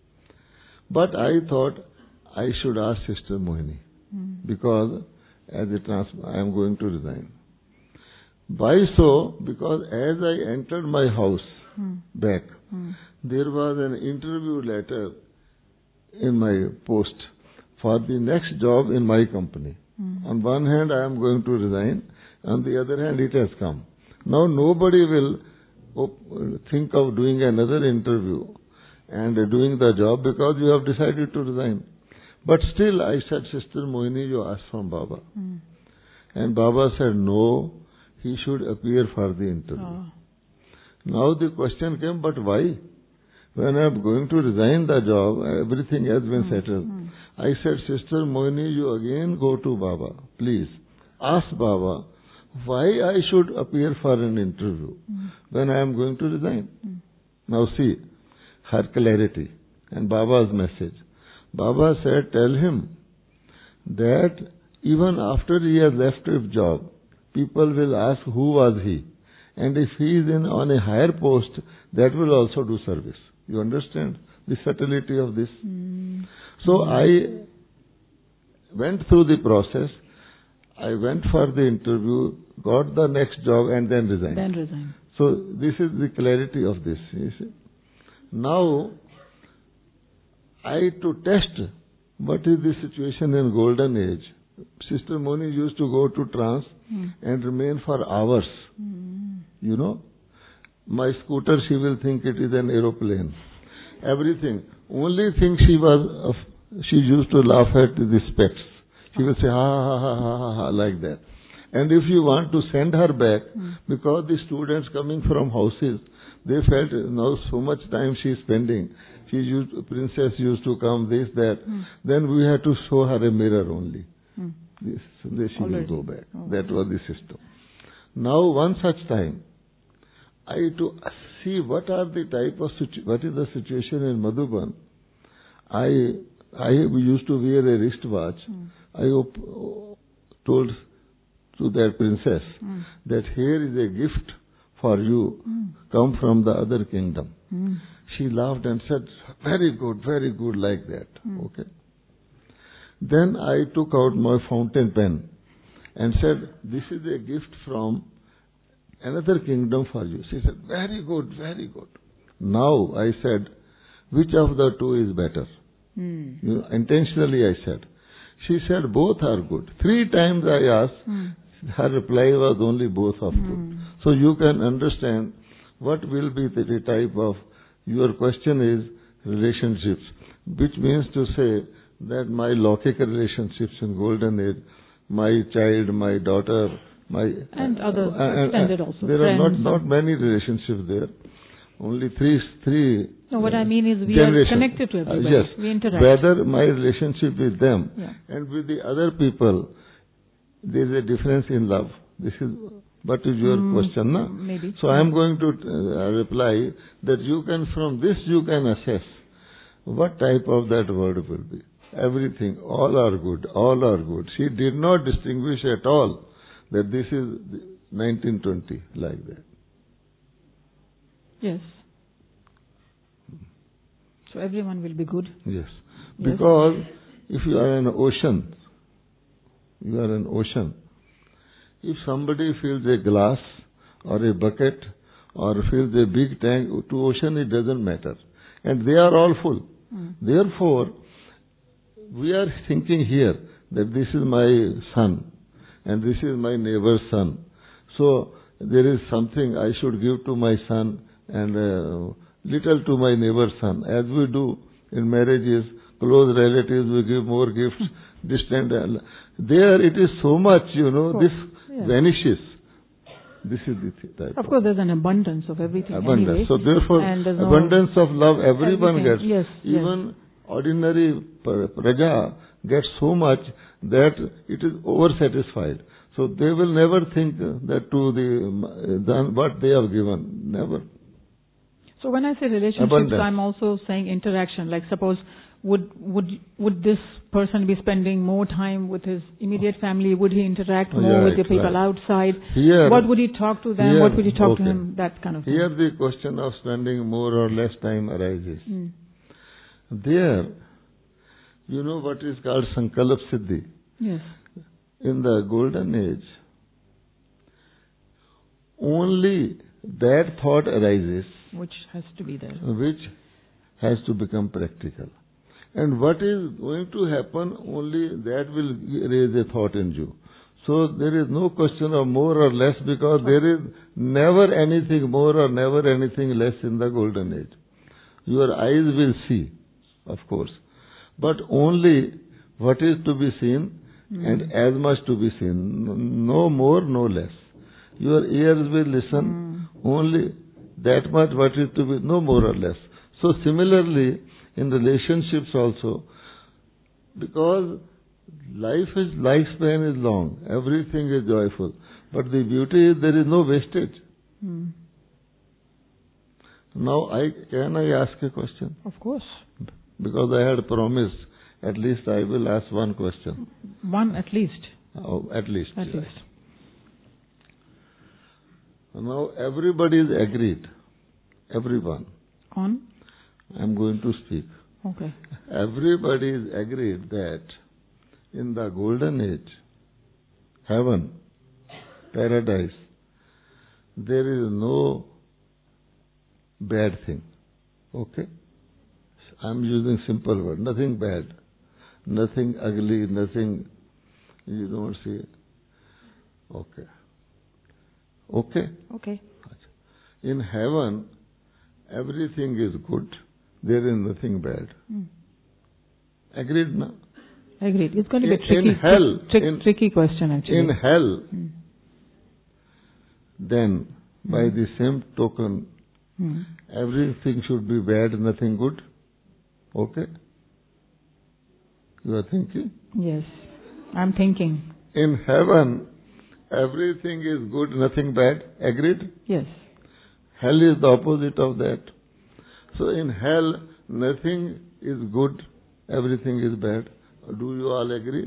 S2: But I thought I should ask Sister Mohini,
S1: Mm.
S2: because as a trans, I am going to resign. Why so? Because as I entered my house
S1: Mm.
S2: back,
S1: Mm.
S2: there was an interview letter in my post for the next job in my company.
S1: Mm.
S2: On one hand, I am going to resign. On the other hand, it has come. Now nobody will op- think of doing another interview and doing the job because you have decided to resign. But still, I said, Sister Mohini, you asked from Baba.
S1: Mm.
S2: And Baba said, no, he should appear for the interview.
S1: Oh.
S2: Now the question came, but why? When I am going to resign the job, everything has been
S1: Mm.
S2: settled.
S1: Mm.
S2: I said, Sister Mohini, you again go to Baba. Please, ask Baba why I should appear for an interview
S1: Mm.
S2: when I am going to resign.
S1: Mm.
S2: Now see, her clarity and Baba's message. Baba said, tell him that even after he has left his job, people will ask who was he. And if he is in on a higher post, that will also do service. You understand the subtlety of this?
S1: Mm.
S2: So I went through the process. I went for the interview, got the next job and then resigned.
S1: Then resign.
S2: So So this is the clarity of this. You see. Now, I to test what is the situation in golden age. Sister Moni used to go to trance mm. and remain for hours. Mm. You know, my scooter, she will think it is an aeroplane. Everything. Only thing she was, she used to laugh at the specs. She will say, ha, ha, ha, ha, ha, ha, like that. And if you want to send her back, mm. because the students coming from houses, they felt now so much time she is spending. She used, princess used to come, this, that. Mm. Then we had to show her a mirror only. Mm. This, then she Already. will go back. Oh. That was the system. Now one such time, I to see what are the type of, situ- what is the situation in Madhuban. I, I used to wear a wristwatch. Mm. I op- told to that princess mm. that here is a gift for you, mm. come from the other kingdom. Mm. She laughed and said, very good, very good, like that. Mm. Okay. Then I took out my fountain pen and said, this is a gift from another kingdom for you. She said, very good, very good. Now I said, which of the two is better? Mm. You know, intentionally I said. She said, both are good. Three times I asked, mm. her reply was only both are mm. good. So you can understand what will be the, the type of, your question is relationships, which means to say that my Lokika relationships in golden age, my child, my daughter, my...
S1: And others
S2: uh,
S1: extended
S2: uh,
S1: also.
S2: There
S1: Friends
S2: are not, not many relationships there. Only three, three
S1: No, what
S2: uh,
S1: I mean is we
S2: generation.
S1: are connected to everybody.
S2: Uh, yes.
S1: We interact.
S2: Whether my relationship with them
S1: yeah.
S2: and with the other people, there is a difference in love. This is what is your mm, question, no?
S1: Maybe.
S2: So I am going to uh, reply that you can, from this you can assess what type of that word will be. Everything, all are good, all are good. She did not distinguish at all that this is nineteen twenty, like that.
S1: Yes. So everyone will be good.
S2: Yes.
S1: yes.
S2: Because if you are an ocean, you are an ocean. If somebody fills a glass or a bucket or fills a big tank to ocean, it doesn't matter. And they are all full. Mm. Therefore, we are thinking here that this is my son and this is my neighbor's son. So there is something I should give to my son and uh, little to my neighbor's son. As we do in marriages, close relatives, we give more gifts, distant. There it is so much, you know, this yeah. vanishes. This is the type.
S1: Of course, there's an abundance of everything.
S2: Abundance.
S1: Anyway.
S2: So therefore,
S1: no
S2: abundance of love everyone
S1: everything.
S2: gets.
S1: Yes,
S2: Even
S1: yes.
S2: ordinary praja gets so much that it is oversatisfied. So they will never think that to the than what they have given. Never.
S1: So when I say relationships, abundance. I'm also saying interaction. Like suppose, would would would this person be spending more time with his immediate family? Would he interact more
S2: yeah,
S1: with the people
S2: right.
S1: outside?
S2: Here,
S1: what would he talk to them?
S2: here,
S1: what would he talk
S2: okay.
S1: to him? That kind of thing.
S2: Here the question of spending more or less time arises. Mm. There, you know what is called Sankalp Siddhi?
S1: Yes.
S2: In the golden age, only that thought arises
S1: which has to be there.
S2: Which has to become practical. And what is going to happen, only that will raise a thought in you. So there is no question of more or less, because there is never anything more or never anything less in the golden age. Your eyes will see, of course, but only what is to be seen mm. and as much to be seen. No more, no less. Your ears will listen mm. only that much what is to be, no more or less. So similarly, in relationships also, because life is, lifespan is long, everything is joyful, but the beauty is there is no wastage. Hmm. Now, I can I ask a question?
S1: Of course.
S2: Because I had promised, at least I will ask one question.
S1: One at least.
S2: Oh, at least.
S1: At
S2: yes.
S1: least.
S2: Now, everybody is agreed. Everyone.
S1: On?
S2: I am going to speak.
S1: Okay.
S2: Everybody is agreed that in the golden age, heaven, paradise, there is no bad thing. Okay? I'm using simple word. Nothing bad. Nothing ugly. Nothing you don't see. Okay. Okay?
S1: Okay.
S2: In heaven, everything is good. There is nothing bad.
S1: Mm.
S2: Agreed, no?
S1: Agreed. It's going to be a
S2: In-
S1: tricky,
S2: in hell,
S1: trick,
S2: in-
S1: tricky question actually.
S2: In hell,
S1: Mm.
S2: then, by the same token,
S1: Mm.
S2: everything should be bad, nothing good. Okay? You are thinking?
S1: Yes. I'm thinking.
S2: In heaven, everything is good, nothing bad. Agreed?
S1: Yes.
S2: Hell is the opposite of that. So in hell, nothing is good, everything is bad. Do you all agree?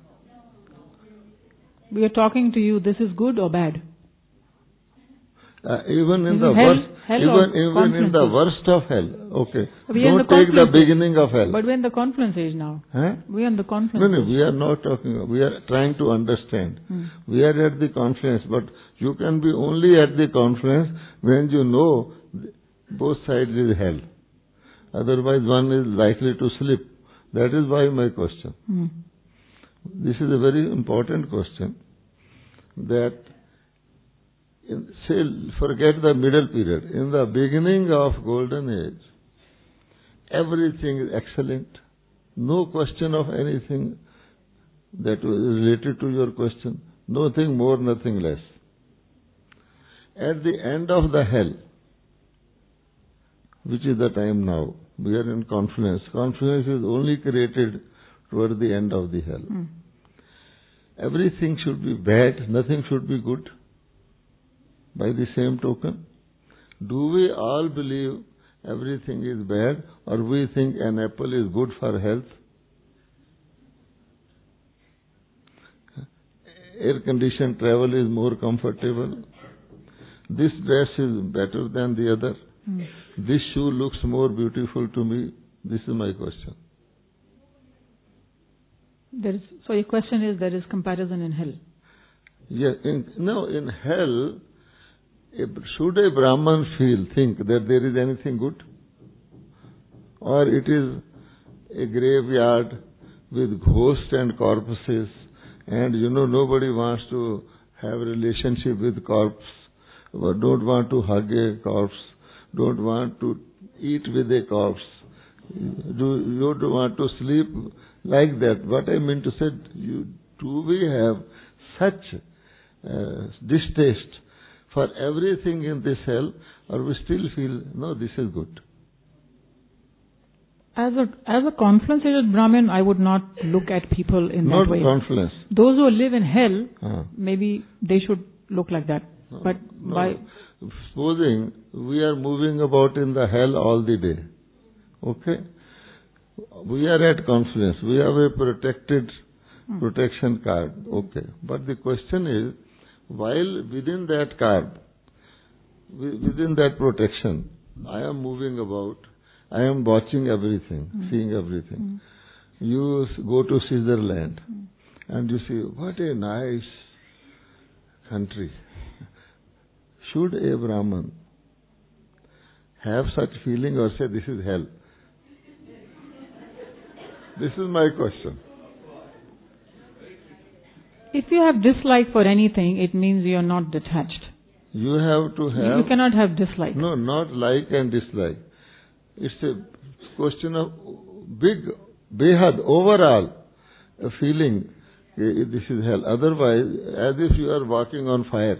S1: We are talking to you. This is good or bad?
S2: Uh, even in
S1: This
S2: the
S1: is hell-
S2: worst,
S1: hell
S2: even,
S1: or
S2: even in the
S1: confluence?
S2: worst of hell. Okay.
S1: We are in
S2: Don't
S1: the
S2: take the
S1: confluence age.
S2: beginning of hell.
S1: But we're in the confluence age now.
S2: Huh?
S1: We are in the confluence
S2: No, no,
S1: age.
S2: we are not talking. We are trying to understand.
S1: Hmm.
S2: We are at the confluence, but you can be only at the confluence when you know both sides is hell. Otherwise, one is likely to slip. That is why my question.
S1: Hmm.
S2: This is a very important question. That, in, say, forget the middle period. In the beginning of Golden Age, everything is excellent. No question of anything that was related to your question. Nothing more, nothing less. At the end of the hell, which is the time now, we are in confluence. Confluence is only created toward the end of the hell.
S1: Hmm.
S2: Everything should be bad, nothing should be good. By the same token, do we all believe everything is bad, or we think an apple is good for health? Air-conditioned travel is more comfortable. This dress is better than the other.
S1: Hmm.
S2: This shoe looks more beautiful to me. This is my question.
S1: There is, so your question is, there is comparison in hell.
S2: Yeah, in, no, in hell, a- should a Brahman feel, think that there is anything good? Or it is a graveyard with ghosts and corpses, and you know nobody wants to have a relationship with corpse, or don't want to hug a corpse, don't want to eat with a corpse, do you don't want to sleep like that. What I mean to say, you, do we have such uh, distaste for everything in this hell, or we still feel, no, this is good?
S1: As a as a confluence-aged Brahmin, I would not look at people in
S2: Not
S1: that way.
S2: confluence.
S1: Those who live in hell,
S2: Uh,
S1: maybe they should look like that. But
S2: no.
S1: by
S2: Supposing we are moving about in the hell all the day, okay? We are at confluence. We have a protected
S1: Hmm.
S2: protection card, okay? But the question is, while within that card, wi- within that protection, I am moving about, I am watching everything,
S1: Hmm.
S2: seeing everything.
S1: Hmm.
S2: You s- go to Switzerland
S1: Hmm.
S2: and you see, what a nice country. Should a Brahman have such feeling or say this is hell? This is my question.
S1: if you have dislike for anything, it means you are not detached.
S2: You have to
S1: You,
S2: have...
S1: you cannot have dislike.
S2: No, not like and dislike. It's a question of big, behad, overall a feeling, eh, this is hell. Otherwise, as if you are walking on fire.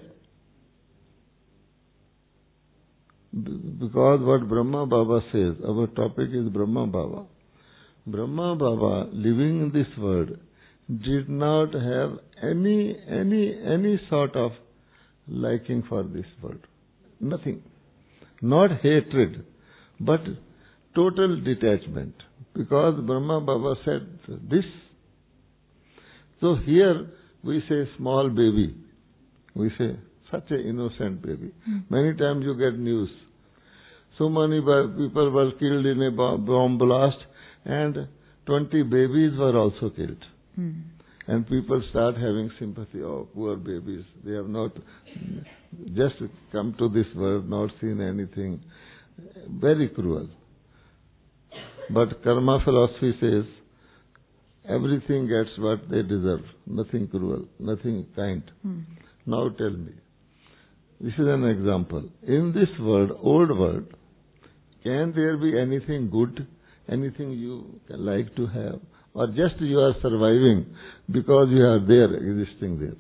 S2: B- Because what Brahma Baba says, our topic is Brahma Baba. Brahma Baba, living in this world, did not have any, any, any sort of liking for this world. Nothing. Not hatred, but total detachment. Because Brahma Baba said this. So here we say small baby. We say such an innocent baby.
S1: Mm.
S2: Many times you get news. So many ba- people were killed in a bo- bomb blast, and twenty babies were also killed.
S1: Hmm.
S2: And people start having sympathy. Oh, poor babies. They have not just come to this world, not seen anything. very cruel. But karma philosophy says, everything gets what they deserve. Nothing cruel, nothing kind.
S1: Hmm.
S2: Now tell me, this is an example. In this world, old world, can there be anything good, anything you like to have? Or just you are surviving because you are there, existing there?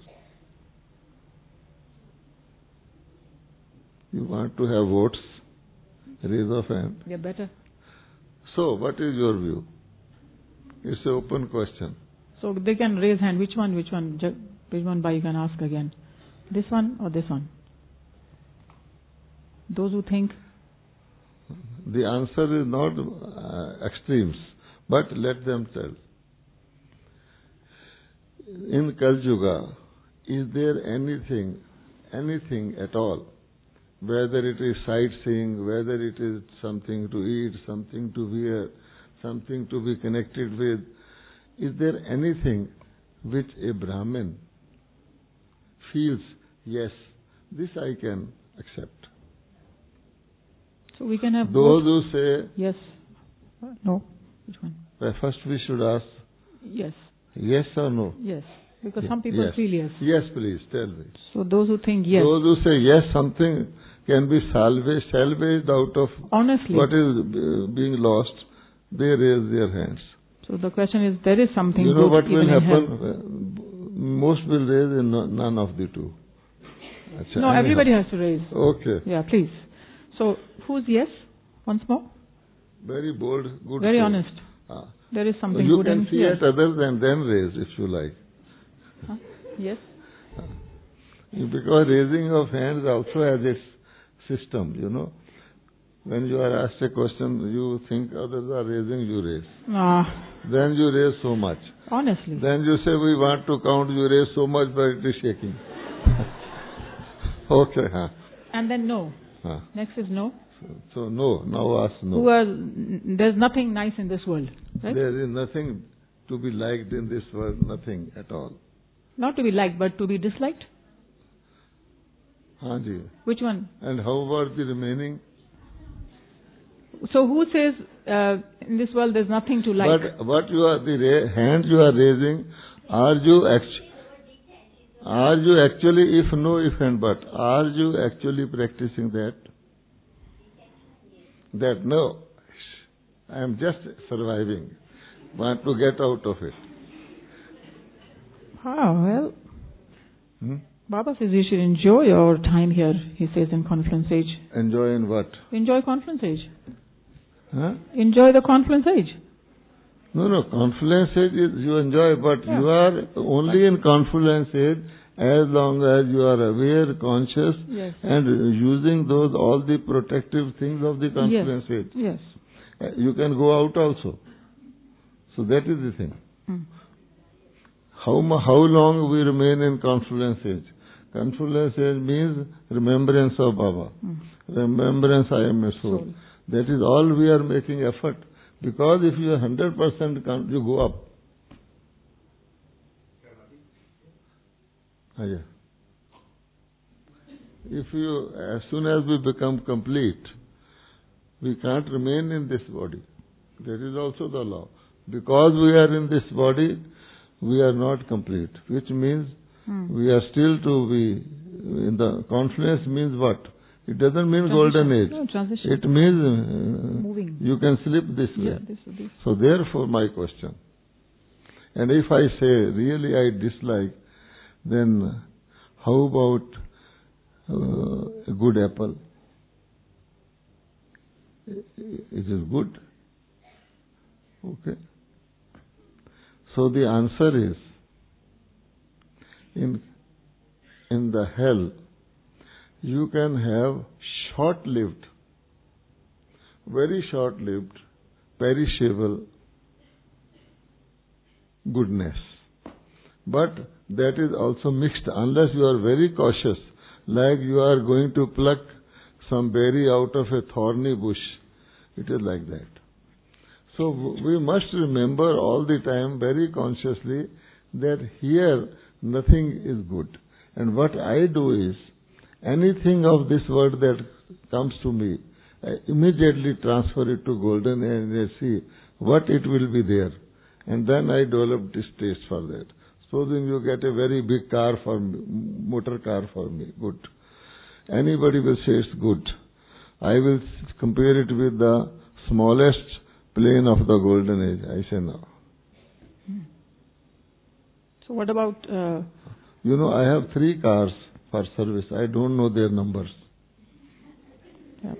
S2: You want to have votes? Raise of hand.
S1: Yeah, better.
S2: So, what is your view? It's an open question.
S1: So they can raise hand. Which one? Which one? Ju- Which one? By you can ask again. This one or this one? Those who think.
S2: The answer is not uh, extremes, but let them tell. In Kal Yuga, is there anything, anything at all, whether it is sightseeing, whether it is something to eat, something to wear, something to be connected with, is there anything which a Brahmin feels, yes, this I can accept?
S1: So we can have
S2: Those
S1: both.
S2: who say,
S1: Yes. No. Which one?
S2: well, first we should ask,
S1: Yes.
S2: yes or no?
S1: Yes. Because some people
S2: Yes.
S1: feel yes.
S2: Yes, please, tell me.
S1: So those who think yes.
S2: Those who say yes, something can be salvaged, salvaged out of
S1: Honestly.
S2: what is uh, being lost, they raise their hands.
S1: So the question is, there is something
S2: You know
S1: good
S2: what
S1: even
S2: will
S1: in
S2: happen?
S1: hell.
S2: Uh, Most will raise in no- none of the two. Achha,
S1: No,
S2: anyhow.
S1: everybody has to raise.
S2: Okay.
S1: Yeah, please. So who's yes? Once more.
S2: Very bold, good.
S1: Very
S2: soul.
S1: honest.
S2: Ah.
S1: There is something
S2: You
S1: good
S2: can
S1: in
S2: see
S1: yes.
S2: at others and then raise if you like.
S1: Huh? Yes.
S2: Because raising of hands also has its system, you know. When you are asked a question, you think others are raising, you raise.
S1: Ah,
S2: Then you raise so much.
S1: honestly.
S2: Then you say, we want to count, you raise so much, but it is shaking. Okay, huh.
S1: And then no.
S2: huh.
S1: Next is no.
S2: So, so no, now ask no.
S1: Who are, n- there's nothing nice in this world. Right?
S2: There is nothing to be liked in this world, nothing at all.
S1: Not to be liked, but to be disliked.
S2: Haan ji.
S1: Which one?
S2: And how about the remaining?
S1: So who says uh, in this world there's nothing to like?
S2: But what you are, the ra- hands you are raising, are you actually, are you actually, if no, if and but, are you actually practicing that? That no, I am just surviving, want to get out of it.
S1: Oh, well,
S2: Hmm?
S1: Baba says you should enjoy your time here, he says in Conference Age.
S2: Enjoy in what?
S1: Enjoy Conference Age.
S2: Huh?
S1: Enjoy the Conference Age.
S2: No, no, confluence age is you enjoy, but
S1: Yeah.
S2: you are only in confluence age as long as you are aware, conscious,
S1: Yes.
S2: and using those, all the protective things of the confluence age.
S1: Yes.
S2: Uh, You can go out also. So that is the thing.
S1: Mm.
S2: How, mu- how long we remain in confluence age? Confluence age means remembrance of Baba.
S1: Mm.
S2: Remembrance I am a soul.
S1: Soul.
S2: That is all we are making effort. Because if you are one hundred percent, con- you go up. Ah, yeah. If you, as soon as we become complete, we can't remain in this body. That is also the law. Because we are in this body, we are not complete. Which means
S1: Mm.
S2: we are still to be in the confluence means what? It doesn't mean
S1: Transition.
S2: golden age.
S1: No, transition.
S2: It means uh,
S1: Moving.
S2: you can slip this way.
S1: Yeah, this will be.
S2: So therefore my question. And if I say really I dislike, then how about uh, a good apple? It is good. Okay. So the answer is, in, in the hell, you can have short-lived, very short-lived, perishable goodness. But that is also mixed unless you are very cautious, like you are going to pluck some berry out of a thorny bush. It is like that. So we must remember all the time very consciously that here nothing is good. And what I do is, anything of this world that comes to me, I immediately transfer it to Golden Age and see what it will be there. And then I developed this taste for that. Supposing you get a very big car for me, motor car for me, good. Anybody will say it's good. I will compare it with the smallest plane of the Golden Age. I say no.
S1: So what about... Uh...
S2: You know, I have three cars for service. I don't know their numbers.
S1: Yeah.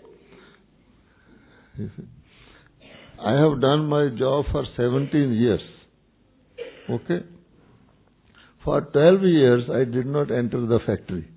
S2: I have done my job for seventeen years. Okay? For twelve years, I did not enter the factory.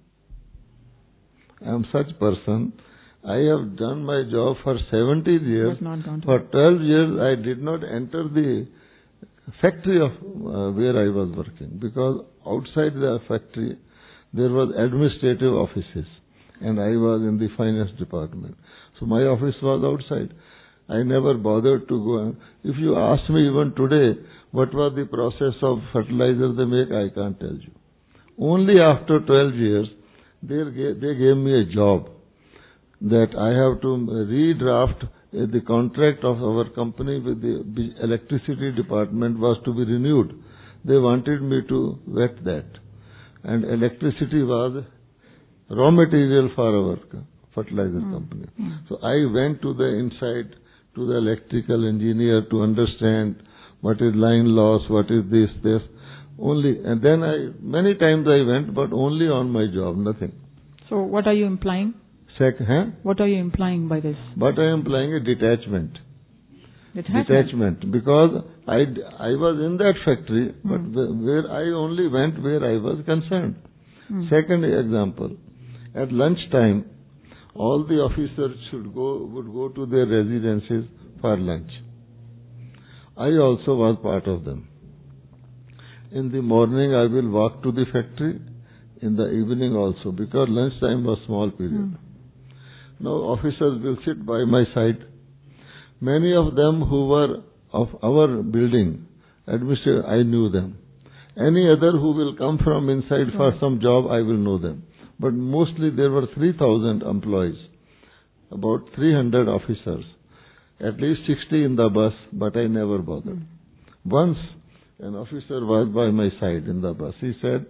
S2: I am such person. I have done my job for seventeen years. For twelve years, I did not enter the factory of uh, where I was working, because outside the factory there was administrative offices and I was in the finance department. So my office was outside. I never bothered to go. If you ask me even today what was the process of fertilizer they make, I can't tell you. Only after twelve years they gave, they gave me a job that I have to redraft uh, the contract of our company with the electricity department was to be renewed. They wanted me to vet that. And electricity was raw material for our fertilizer mm. company. Mm. So I went to the inside, to the electrical engineer to understand what is line loss, what is this, this. Only, and then I, many times I went, but only on my job, nothing.
S1: So what are you implying?
S2: Sec, huh?
S1: What are you implying by this?
S2: But I am implying a detachment.
S1: Detachment?
S2: Detachment. Because I, I was in that factory, mm. but where I only went where I was concerned. Mm. Second example, at lunchtime, all the officers should go, would go to their residences for lunch. I also was part of them. In the morning, I will walk to the factory. In the evening also, because lunchtime was small period. Mm. Now officers will sit by my side. Many of them who were of our building, administrator, I knew them. Any other who will come from inside for some job, I will know them. But mostly there were three thousand employees, about three hundred officers, at least sixty in the bus, but I never bothered. Mm. Once an officer was by my side in the bus. He said,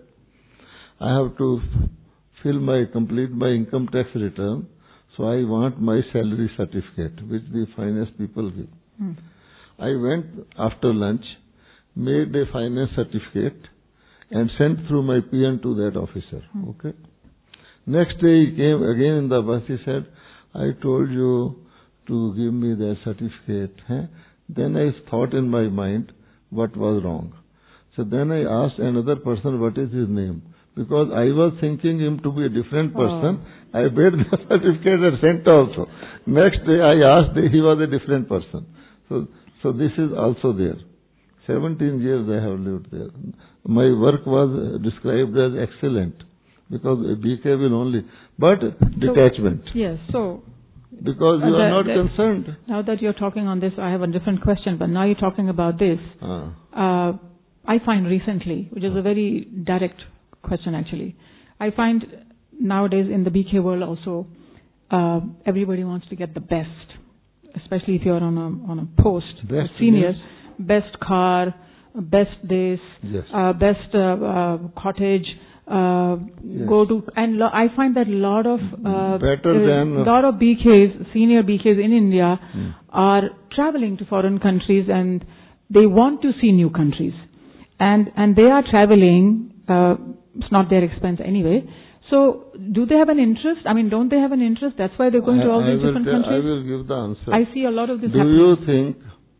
S2: I have to fill my, complete my income tax return, so I want my salary certificate, which the finance people give. Hmm. I went after lunch, made a finance certificate, and sent through my P N to that officer. Hmm. Okay. Next day he came again in the bus. He said, I told you to give me the certificate. Huh? Then I thought in my mind what was wrong. So then I asked another person what is his name. Because I was thinking him to be a different person, oh. I made the certificate and sent also. Next day I asked, he was a different person. So, so this is also there. Seventeen years I have lived there. My work was described as excellent, because B K will only, but detachment.
S1: So, yes, so...
S2: Because you uh, are not that, concerned.
S1: Now that you're talking on this, I have a different question, but now you're talking about this. Ah. Uh, I find recently, which is ah. a very direct question actually. I find nowadays in the B K world also, uh, everybody wants to get the best, especially if you're on a on a post, best senior, means? Best car, best this,
S2: yes.
S1: uh, best uh, uh, cottage. Uh, yes. Go to and lo- I find that a lot of uh,
S2: better than
S1: a lot of B Ks, senior B Ks in India,
S2: hmm.
S1: are traveling to foreign countries and they want to see new countries, and and they are traveling. Uh, It's not their expense anyway. So, do they have an interest? I mean, don't they have an interest? That's why they're going
S2: I,
S1: to all
S2: I
S1: these different
S2: tell,
S1: countries?
S2: I will give the answer.
S1: I see a lot of this
S2: Do
S1: happening.
S2: you think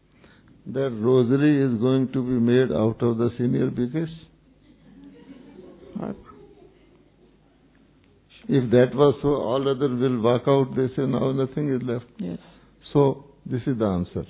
S2: that rosary is going to be made out of the senior B Ks?
S1: What?
S2: If that was so, all others will walk out. They say now nothing is left.
S1: Yes.
S2: So, this is the answer.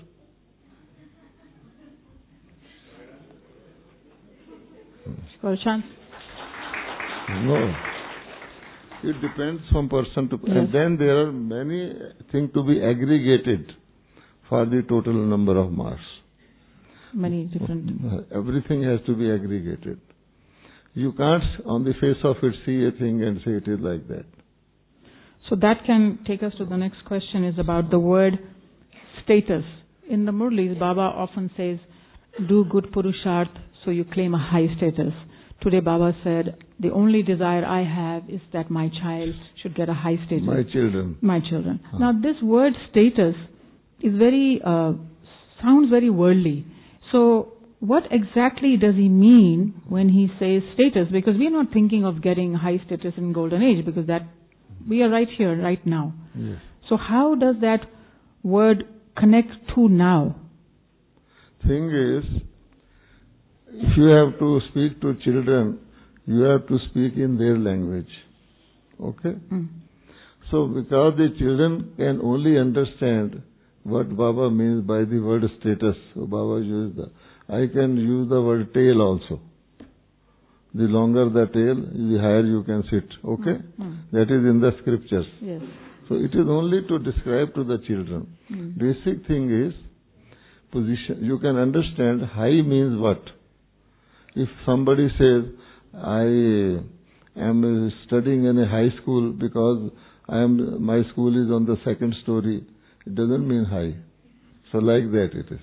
S1: For a chance?
S2: No. It depends from person to person.
S1: Yes.
S2: And then there are many things to be aggregated for the total number of marks.
S1: Many different...
S2: Everything has to be aggregated. You can't, on the face of it, see a thing and say it is like that.
S1: So that can take us to the next question, is about the word status. In the Murlis, Baba often says, do good purusharth so you claim a high status. Today Baba said, the only desire I have is that my child should get a high status.
S2: My children.
S1: My children. Huh. Now this word status is very, uh, sounds very worldly. So what exactly does he mean when he says status? Because we are not thinking of getting high status in golden age, because that we are right here, right now.
S2: Yes.
S1: So how does that word connect to now?
S2: Thing is, if you have to speak to children, you have to speak in their language. Okay?
S1: Mm.
S2: So because the children can only understand what Baba means by the word status. So Baba used the, I can use the word tail also. The longer the tail, the higher you can sit. Okay?
S1: Mm.
S2: That is in the scriptures.
S1: Yes.
S2: So it is only to describe to the children.
S1: Mm.
S2: Basic thing is, position. You can understand high means what. If somebody says, I am studying in a high school because I am, my school is on the second story, it doesn't mean high. So like that it is.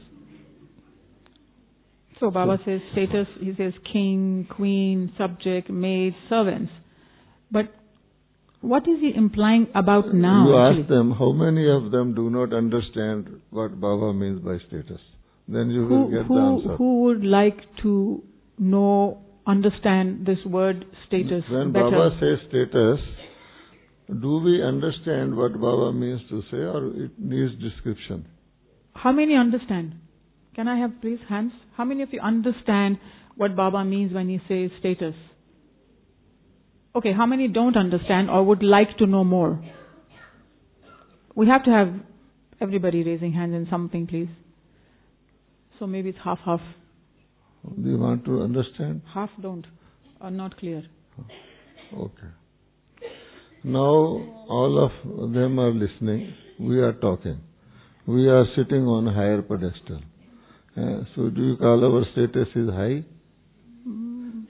S1: So Baba so, says status, he says king, queen, subject, maid, servants. But what is he implying about now?
S2: You
S1: actually?
S2: ask them, how many of them do not understand what Baba means by status? Then you
S1: who,
S2: will get
S1: who,
S2: the answer.
S1: Who would like to know, understand this word status
S2: when
S1: better?
S2: Baba says status, do we understand what Baba means to say, or it needs description?
S1: How many understand? Can I have please hands? How many of you understand what Baba means when he says status? Okay, how many don't understand or would like to know more? We have to have everybody raising hands in something, please. So maybe it's half-half.
S2: Do you want to understand?
S1: Half don't, are not clear.
S2: Okay. Now all of them are listening. We are talking. We are sitting on a higher pedestal. Uh, so do you call our status is high?
S1: Mm.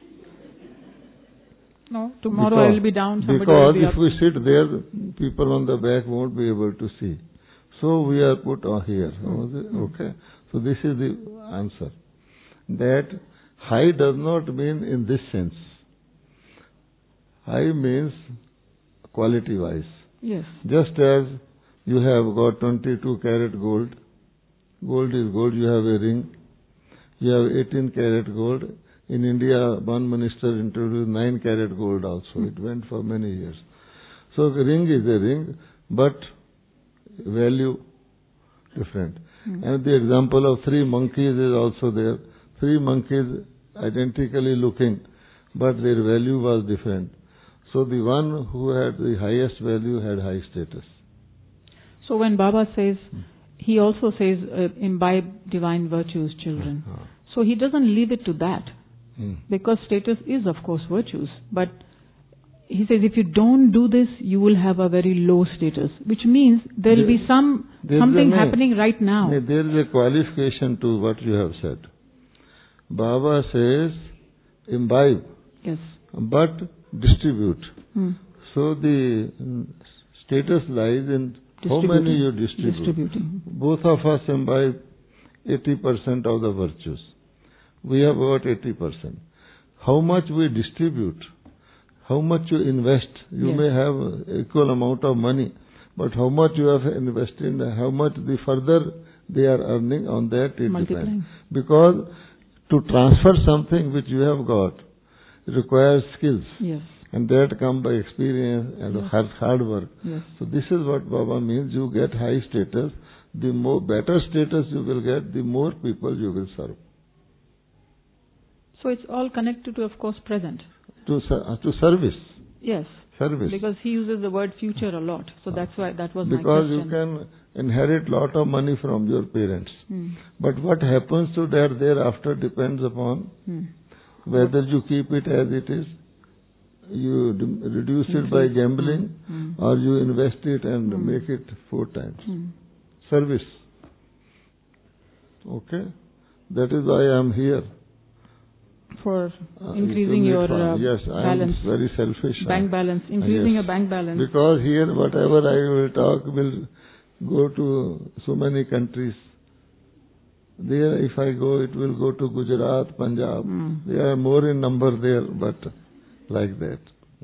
S1: No, tomorrow I will be down.
S2: Because
S1: be
S2: if
S1: up.
S2: we sit there, people on the back won't be able to see. So we are put on here. Mm. Okay. So this is the answer. That high does not mean in this sense. High means quality-wise.
S1: Yes.
S2: Just as you have got twenty-two karat gold. Gold is gold. You have a ring. You have eighteen karat gold. In India, one minister introduced nine karat gold also. Mm. It went for many years. So the ring is a ring, but value different. Mm. And the example of three monkeys is also there. Three monkeys identically looking, but their value was different. So the one who had the highest value had high status.
S1: So when Baba says, mm. he also says, uh, imbibe divine virtues, children. Uh-huh. So he doesn't leave it to that. Mm. Because status is, of course, virtues. But he says, if you don't do this, you will have a very low status. Which means there will be some something happening right now.
S2: There is a qualification to what you have said. Baba says, imbibe.
S1: Yes.
S2: But distribute.
S1: Mm.
S2: So the status lies in how many you distribute.
S1: Distributing.
S2: Both of us imbibe eighty percent of the virtues. We have about eighty percent. How much we distribute, how much you invest, you
S1: yes.
S2: may have equal amount of money, but how much you have invested, how much the further they are earning, on that it depends. Because to transfer something which you have got requires skills.
S1: Yes.
S2: And that comes by experience and
S1: yes.
S2: hard, hard work.
S1: Yes.
S2: So this is what Baba means. You get high status. The more better status you will get, the more people you will serve.
S1: So it's all connected to, of course, present.
S2: To uh, to service.
S1: Yes.
S2: Service.
S1: Because he uses the word future a lot. So that's why that was
S2: because
S1: my question.
S2: Because you can inherit lot of money from your parents.
S1: Hmm.
S2: But what happens to that thereafter depends upon hmm. whether you keep it as it is, you d- reduce Increase. it by gambling, hmm. or you invest it and hmm. make it four times. Hmm. Service. Okay? That is why I am here.
S1: for
S2: Uh,
S1: increasing
S2: it will
S1: your
S2: be fun.
S1: uh,
S2: yes,
S1: balance.
S2: I am very selfish.
S1: Bank balance, increasing
S2: yes.
S1: your bank balance.
S2: Because here whatever I will talk will go to so many countries. There if I go, it will go to Gujarat, Punjab.
S1: Mm.
S2: They are more in number there, but like that.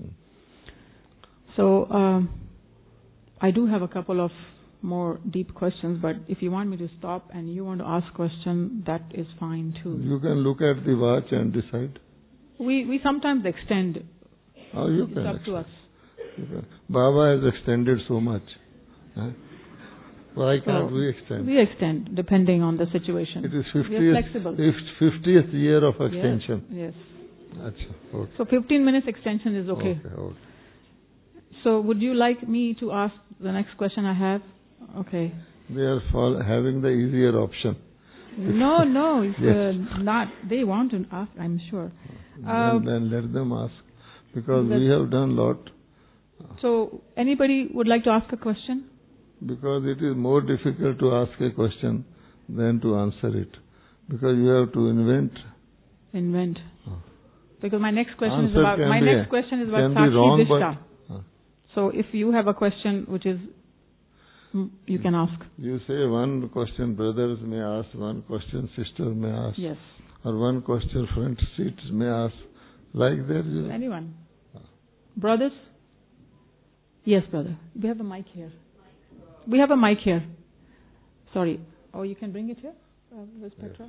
S1: So, um, I do have a couple of more deep questions, but if you want me to stop and you want to ask question, that is fine too.
S2: You can look at the watch and decide.
S1: We we sometimes extend.
S2: Oh, you
S1: It's
S2: can.
S1: up to us.
S2: You can. Baba has extended so much. Huh? Why can't
S1: So
S2: we extend?
S1: We extend depending on the situation.
S2: It is
S1: We are flexible.
S2: fiftieth year of extension.
S1: Yes. yes.
S2: Achha, okay.
S1: So fifteen minutes extension is okay.
S2: Okay, okay.
S1: So would you like me to ask the next question I have? Okay.
S2: They are fall, having the easier option.
S1: No, no, it's
S2: Yes.
S1: uh, not. They want to ask, I'm sure.
S2: Then,
S1: Uh,
S2: then let them ask. Because
S1: That's-
S2: we have done lot.
S1: so, anybody would like to ask a question?
S2: Because it is more difficult to ask a question than to answer it. Because you have to invent.
S1: Invent.
S2: Oh.
S1: Because my next question is
S2: Answer
S1: about
S2: can
S1: my
S2: be-
S1: next question is about
S2: can be
S1: Sakshi
S2: wrong,
S1: Dishta.
S2: but- uh.
S1: So, if you have a question which is, mm, you can ask.
S2: You say one question brothers may ask, one question sister may ask,
S1: Yes.
S2: or one question front seats may ask. Like that, you
S1: Anyone? Brothers? Yes, brother. We have a mic here. We have a mic here. Sorry. Oh, you can bring it here, uh, Miz Petra?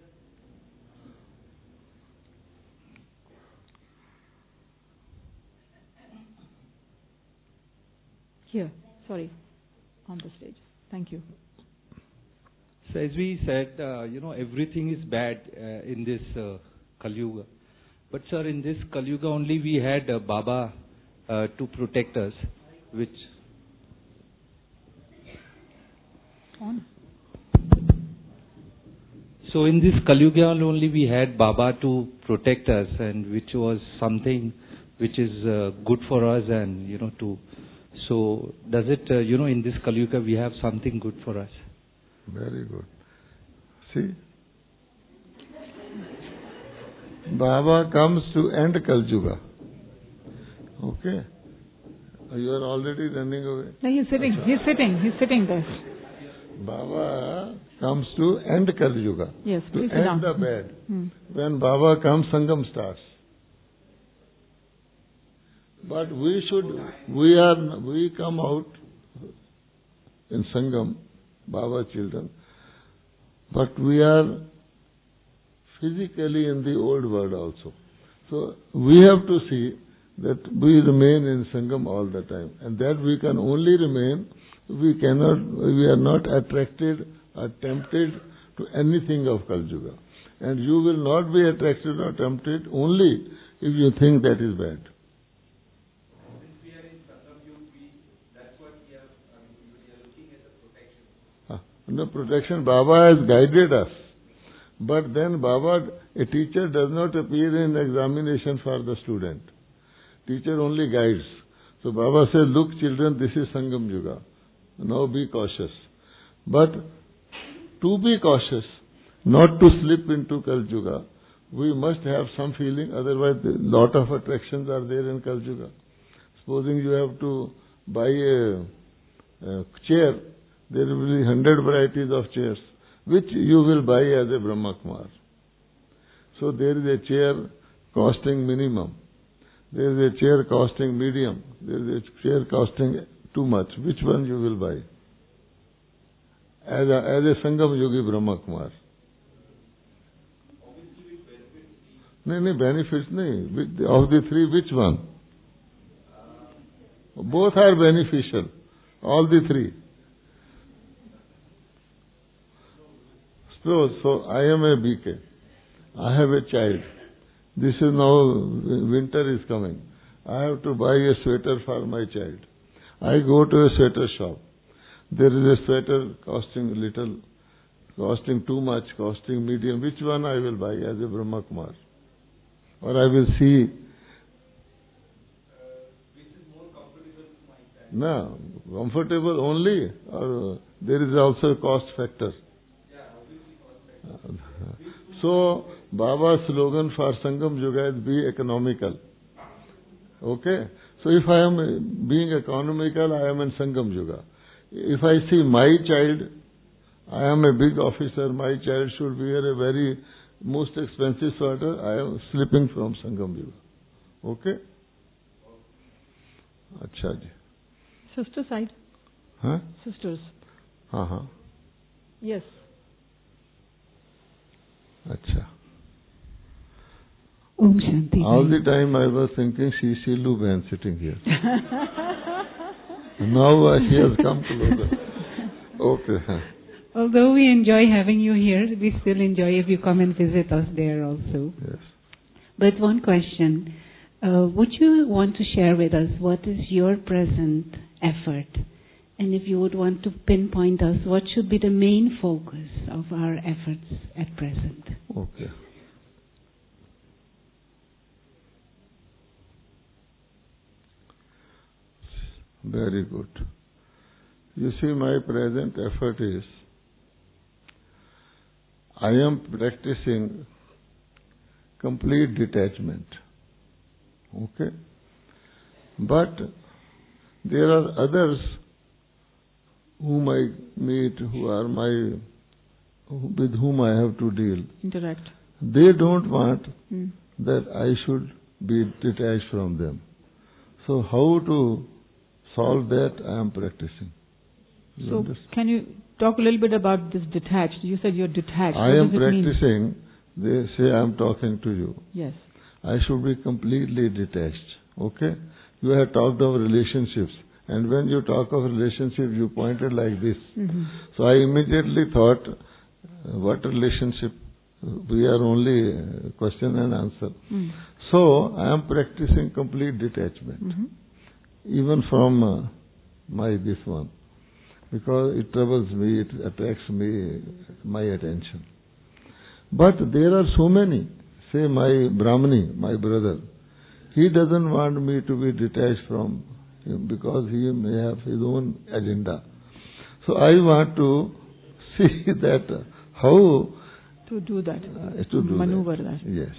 S1: Here. Sorry. On the stage. Thank you.
S3: So as we said, uh, you know, everything is bad uh, in this uh, Kali Yuga. But sir, in this Kali Yuga only we had uh, Baba uh, to protect us, which...
S1: On.
S3: So in this Kali Yuga only we had Baba to protect us, and which was something which is uh, good for us, and you know to. So does it, uh, you know, in this Kali Yuga we have something good for us?
S2: Very good. See, Baba comes to end Kali Yuga. Okay, you are already running away.
S1: No, he's sitting. He's sitting. He's sitting there.
S2: Baba comes to end Kali Yuga.
S1: Yes,
S2: to
S1: please sit
S2: end
S1: down.
S2: the bad.
S1: Hmm.
S2: When Baba comes, Sangam starts. But we should, we are, we come out in Sangam, Baba children, but we are physically in the old world also. So we have to see that we remain in Sangam all the time, and that we can only remain, we cannot, we are not attracted or tempted to anything of Kali Yuga. And you will not be attracted or tempted only if you think that is bad. No protection, Baba has guided us. But then Baba, a teacher does not appear in examination for the student. Teacher only guides. So Baba says, look children, this is Sangam Yuga. Now be cautious. But to be cautious, not to slip into Kali Yuga, we must have some feeling, otherwise a lot of attractions are there in Kali Yuga. Supposing you have to buy a, a chair, there will be hundred varieties of chairs, which you will buy as a Brahma Kumar. So there is a chair costing minimum. There is a chair costing medium. There is a chair costing too much. Which one you will buy? As a, as a Sangam Yogi Brahma Kumar. No, no, benefits no. Of the three, which one? Both are beneficial. All the three. So, so I am a B K. I have a child. This is now, winter is coming. I have to buy a sweater for my child. I go to a sweater shop. There is a sweater costing little, costing too much, costing medium. Which one I will buy as a Brahma Kumar? Or I will see. No, comfortable only, or there is also a cost factor. So, Baba's slogan for Sangam Yoga is be economical. Okay? So if I am being economical, I am in Sangam Yoga. If I see my child, I am a big officer, my child should wear a very most expensive sweater, I am slipping from Sangam Yoga. Okay? Acha ji.
S1: Sister side.
S2: Huh?
S1: Sisters.
S2: Uh-huh.
S1: Yes.
S2: Acha.
S4: Om Shanti.
S2: All the time I was thinking she Shilu Bain sitting here. Now uh, she has come closer. Okay.
S4: Although we enjoy having you here, we still enjoy if you come and visit us there also.
S2: Yes.
S4: But one question. Uh, would you want to share with us what is your present effort? And if you would want to pinpoint us, what should be the main focus of our efforts at present?
S2: Okay. Very good. You see, my present effort is, I am practicing complete detachment. Okay? But there are others whom I meet, who are my, with whom I have to deal.
S1: Interact.
S2: They don't want
S1: Mm.
S2: that I should be detached from them. So how to solve that, I am practicing. You
S1: So
S2: understand?
S1: can you talk a little bit about this detached? You said you're detached.
S2: I
S1: what
S2: am
S1: does it mean?
S2: practicing, they say I am talking to you.
S1: Yes.
S2: I should be completely detached. Okay? You have talked of relationships. And when you talk of relationships, you pointed like this.
S1: Mm-hmm.
S2: So I immediately thought, uh, what relationship? We are only uh, question and answer.
S1: Mm.
S2: So I am practicing complete detachment.
S1: Mm-hmm.
S2: Even from uh, my this one. Because it troubles me, it attracts me, my attention. But there are so many. Say my Brahmani, my brother, he doesn't want me to be detached from him because he may have his own agenda. So I want to see that uh, how
S1: To do that.
S2: uh, to do
S1: maneuver
S2: that.
S1: that.
S2: Yes.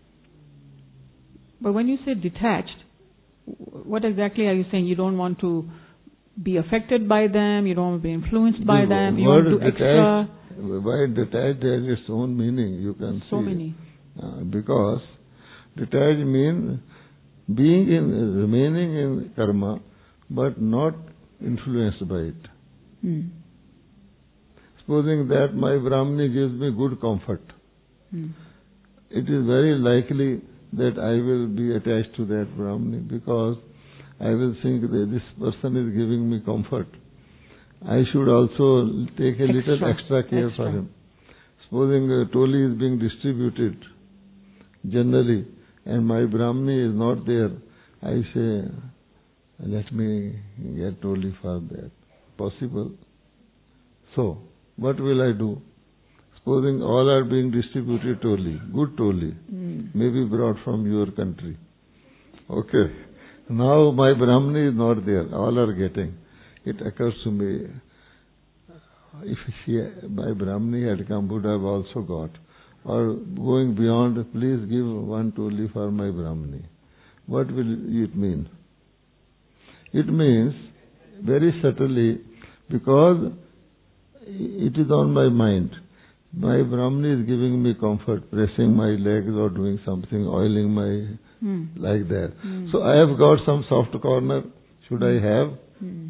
S1: But when you say detached, what exactly are you saying? You don't want to be affected by them, you don't want to be influenced by
S2: The
S1: them, you
S2: word
S1: want to do extra.
S2: detached, by detached there is its own meaning, you can
S1: So
S2: see.
S1: many.
S2: Uh, because detached means being in, remaining in karma, but not influenced by it.
S1: Mm.
S2: Supposing that my Brahmani gives me good comfort,
S1: Mm.
S2: it is very likely that I will be attached to that Brahmani because I will think that this person is giving me comfort. I should also take a
S1: Extra,
S2: little extra care
S1: extra.
S2: for him. Supposing a toli is being distributed generally and my Brahmani is not there, I say, let me get toli for that. Possible? So, what will I do? Supposing all are being distributed toli, good toli,
S1: Mm.
S2: maybe brought from your country. Okay. Now my Brahmani is not there, all are getting. It occurs to me, if she, my Brahmani had come, would have also got. Or going beyond, please give one toli for my Brahmani. What will it mean? It means, very subtly, because it is on my mind. My Brahmani is giving me comfort, pressing my legs or doing something, oiling my,
S1: Mm.
S2: like that.
S1: Mm.
S2: So I have got some soft corner. Should I have?
S1: Mm.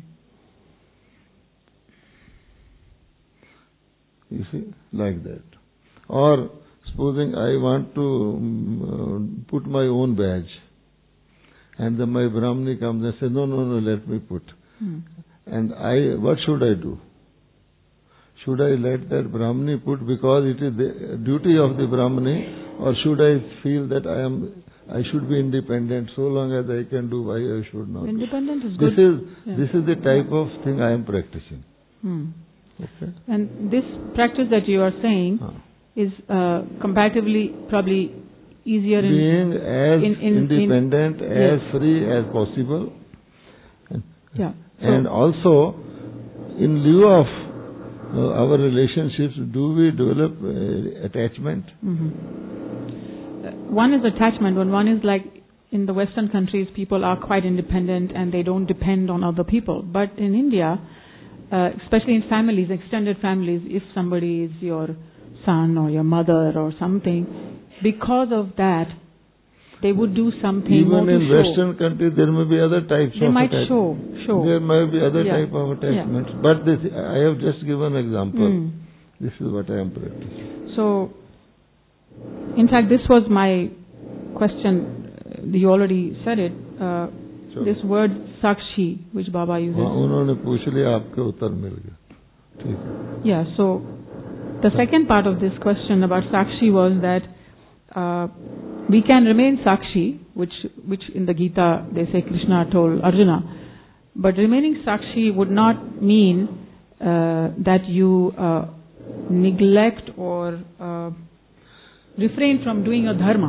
S2: You see, like that. Or supposing I want to um, uh, put my own badge, and then my Brahmani comes and says, no, no, no, let me put.
S1: Mm.
S2: And I, what should I do? Should I let that Brahmani put because it is the duty of the Brahmani, or should I feel that I am, I should be independent so long as I can do, why I should not?
S1: Independent is good.
S2: This is
S1: Yeah.
S2: this is the type of thing I am practicing.
S1: Mm.
S2: Okay.
S1: And this practice that you are saying
S2: Huh.
S1: is uh, comparatively probably easier in
S2: Being as
S1: in- in-
S2: independent,
S1: in-
S2: as
S1: yes.
S2: free as possible,
S1: yeah. So,
S2: and also in lieu of uh, our relationships, do we develop uh, attachment?
S1: Mm-hmm. Uh, one is attachment, and one is like in the Western countries, people are quite independent and they don't depend on other people. But in India, uh, especially in families, extended families, if somebody is your son or your mother or something, because of that, they would do something more
S2: Even
S1: to
S2: in
S1: show.
S2: Western countries, there may be other types
S1: They
S2: of
S1: might
S2: attachment.
S1: show, show.
S2: There might be other
S1: Yeah.
S2: type of attachments.
S1: Yeah.
S2: But this, I have just given an example.
S1: Mm.
S2: This is what I am practicing.
S1: So, in fact, this was my question. You already said it. Uh,
S2: Sure.
S1: This word sakshi, which Baba uses.
S2: हाँ, उन्होंने पूछ लिया, आपके उत्तर मिल गया. ठीक है.
S1: Yeah, so the second part of this question about sakshi was that uh, we can remain sakshi, which which in the Gita they say Krishna told Arjuna, but remaining sakshi would not mean uh, that you uh, neglect or uh, refrain from doing your dharma.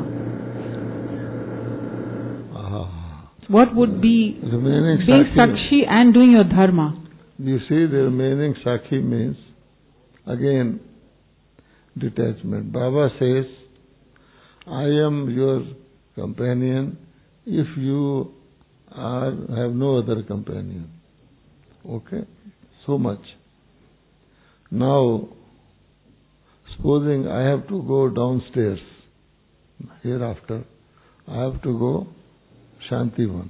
S2: Ah.
S1: What would be
S2: Remaining
S1: being
S2: sakshi.
S1: sakshi and doing your dharma?
S2: You see, the remaining sakhi means, again, detachment. Baba says, I am your companion if you are have no other companion. Okay? So much. Now, supposing I have to go downstairs, hereafter, I have to go Shantivan.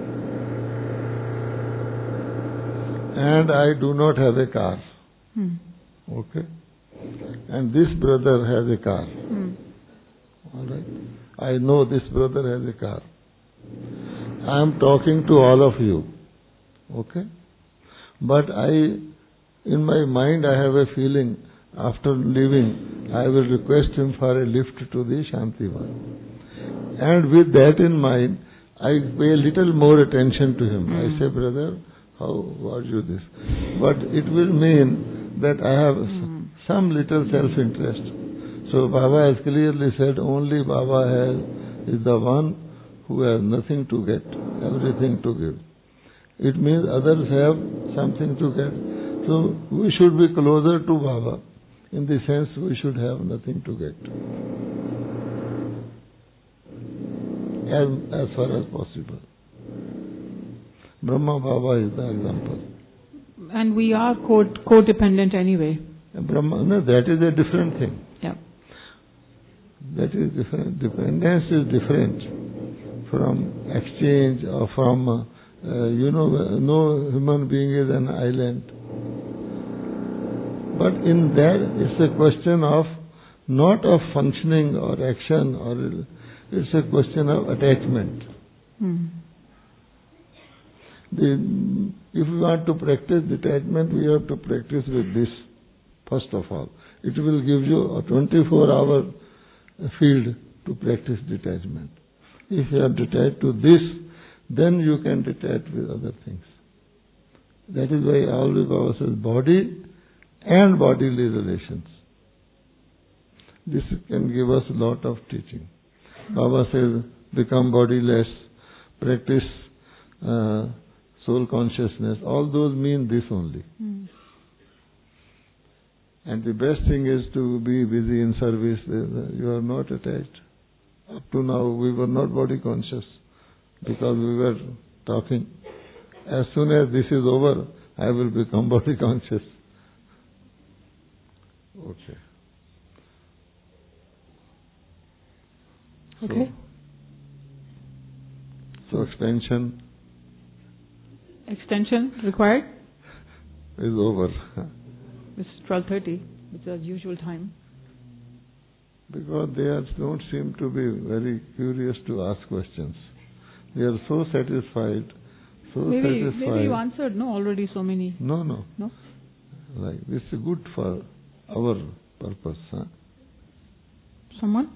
S2: And I do not have a car.
S1: Hmm.
S2: Okay? And this brother has a car.
S1: Hmm.
S2: All right? I know this brother has a car. I am talking to all of you. Okay? But I, in my mind, I have a feeling after leaving, I will request him for a lift to the Shantivan. And with that in mind, I pay a little more attention to him.
S1: Mm.
S2: I say, brother, how are you this? But it will mean that I have
S1: Mm.
S2: some little self-interest. So Baba has clearly said, only Baba has, is the one who has nothing to get, everything to give. It means others have something to get. So we should be closer to Baba. In the sense, we should have nothing to get. As, as far as possible. Brahma Baba is the example.
S1: And we are co- codependent anyway.
S2: And Brahma, no, that is a different thing.
S1: Yeah.
S2: That is different. Dependence is different from exchange or from, uh, uh, you know, no human being is an island. But in that, it's a question of not of functioning or action, or it's a question of attachment.
S1: Hmm.
S2: The, if we want to practice detachment, we have to practice with this, first of all. It will give you a twenty-four hour field to practice detachment. If you are detached to this, then you can detach with other things. That is why always Baba says body and bodily relations. This can give us a lot of teaching. Baba says, become bodiless, practice uh, soul consciousness. All those mean this only.
S1: Mm.
S2: And the best thing is to be busy in service. You are not attached. Up to now, we were not body conscious because we were talking. As soon as this is over, I will become body conscious. Okay.
S1: Okay.
S2: So, so expansion
S1: Extension required?
S2: is over.
S1: It's twelve thirty, which is usual time.
S2: Because they are, don't seem to be very curious to ask questions. They are so satisfied, so
S1: Maybe,
S2: satisfied.
S1: maybe you answered, no, already so many.
S2: No, no.
S1: No?
S2: Like, this is good for our purpose. Huh?
S1: Someone?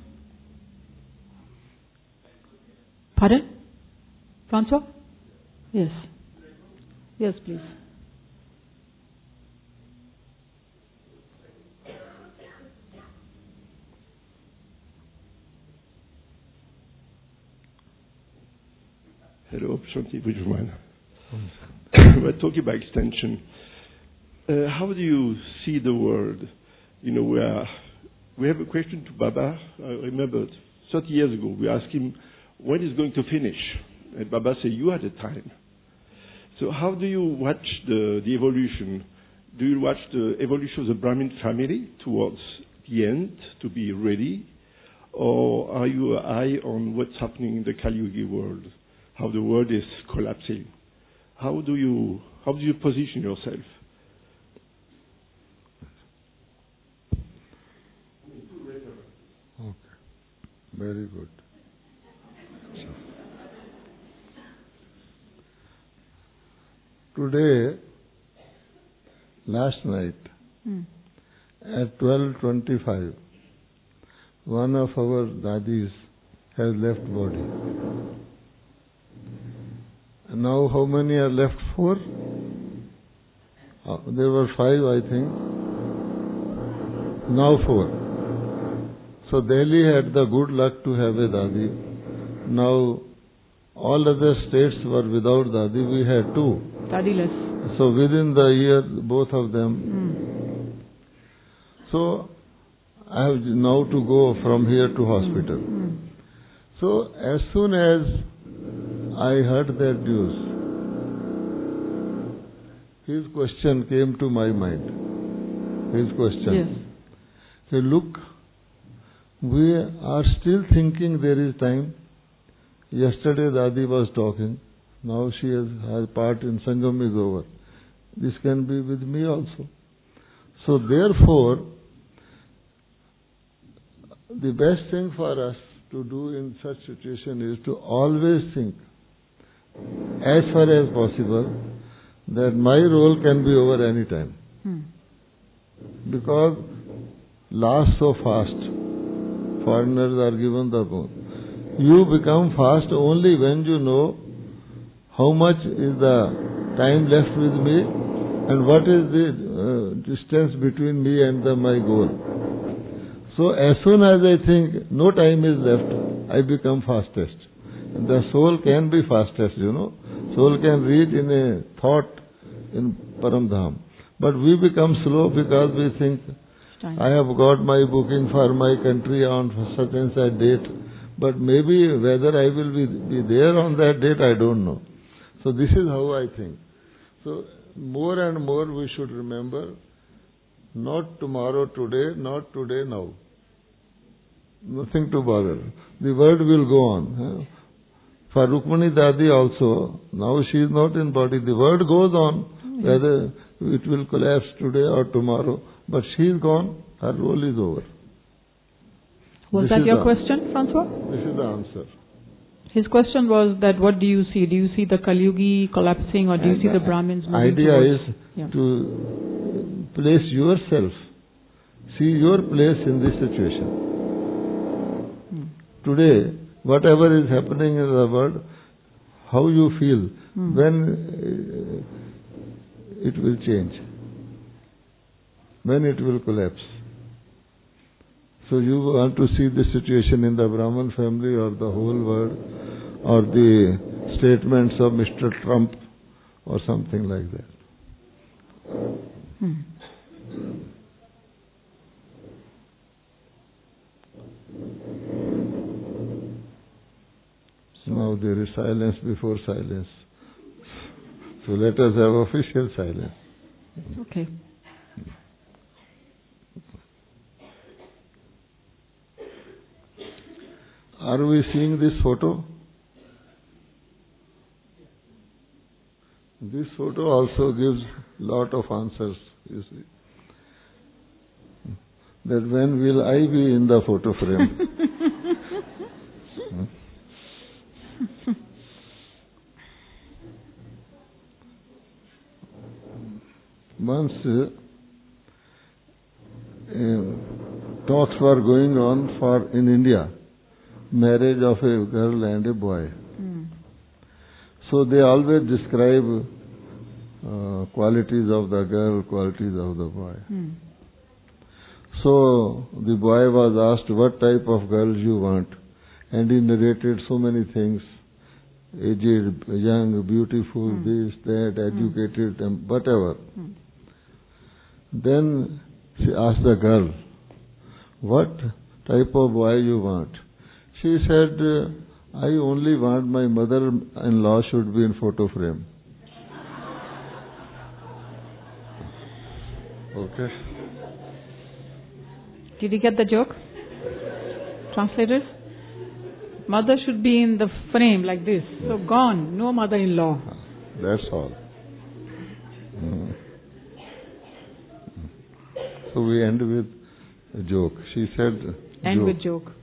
S1: Pardon? Francois? Yes. Yes, please.
S5: Hello, Shanti Vijayamana. We're talking about extension. Uh, uh, how do you see the world? You know, we, are, we have a question to Baba. I remember thirty years ago, we asked him when he's going to finish. And Baba said, you had the time. So how do you watch the, the evolution? Do you watch the evolution of the Brahmin family towards the end to be ready? Or are you eye on what's happening in the Kali Yuga world? How the world is collapsing? How do you, how do you position yourself?
S2: Okay. Very good. Today, last night, mm. at twelve twenty-five, one of our dadis has left body. And now how many are left? Four? Uh, there were five, I think. Now four. So Delhi had the good luck to have a dadi. Now all other states were without dadi. We had two.
S1: Dadiless.
S2: So within the year, both of them. Mm. So I have now to go from here to hospital. Mm. So as soon as I heard that news, his question came to my mind. His question.
S1: Yes.
S2: Say, look, we are still thinking there is time. Yesterday Dadi was talking. Now she has her part in Sangam is over. This can be with me also. So therefore, the best thing for us to do in such situation is to always think, as far as possible, that my role can be over any time. Hmm. Because last so fast, foreigners are given the boon. You become fast only when you know how much is the time left with me and what is the uh, distance between me and the, my goal. So as soon as I think no time is left, I become fastest. And the soul can be fastest, you know. Soul can reach in a thought in Paramdham. But we become slow because we think, I have got my booking for my country on such and such date, but maybe whether I will be, be there on that date, I don't know. So this is how I think. So more and more we should remember, not tomorrow, today, not today, now. Nothing to bother. The world will go on. For Rukmani Dadi also, now she is not in body. The world goes on, whether it will collapse today or tomorrow. But she is gone, her role is over.
S1: Was
S2: this
S1: that your
S2: the,
S1: question, Francois?
S2: This is the answer.
S1: His question was that what do you see? Do you see the Kali Yuga collapsing or do you and see the Brahmins moving
S2: idea
S1: towards?
S2: is
S1: yeah.
S2: to place yourself, see your place in this situation. Hmm. Today, whatever is happening in the world, how you feel, hmm. when uh, it will change. When it will collapse. So you want to see the situation in the Brahman family or the whole world or the statements of Mister Trump or something like that. Hmm. Now there is silence before silence. So let us have official silence.
S1: Okay.
S2: Are we seeing this photo? This photo also gives lot of answers, you see. That when will I be in the photo frame? Once uh, uh, talks were going on for in India, marriage of a girl and a boy. Mm. So they always describe uh, qualities of the girl, qualities of the boy. Mm. So the boy was asked what type of girl you want, and he narrated so many things: aged, young, beautiful, mm. this, that, educated, mm. and whatever. Mm. Then she asked the girl, what type of boy you want? She said, I only want my mother-in-law should be in photo frame. Okay.
S1: Did you get the joke? Translators? Mother should be in the frame like this. So gone, no mother-in-law.
S2: That's all. Mm. So we end with a joke. She said,
S1: End
S2: joke.
S1: with joke.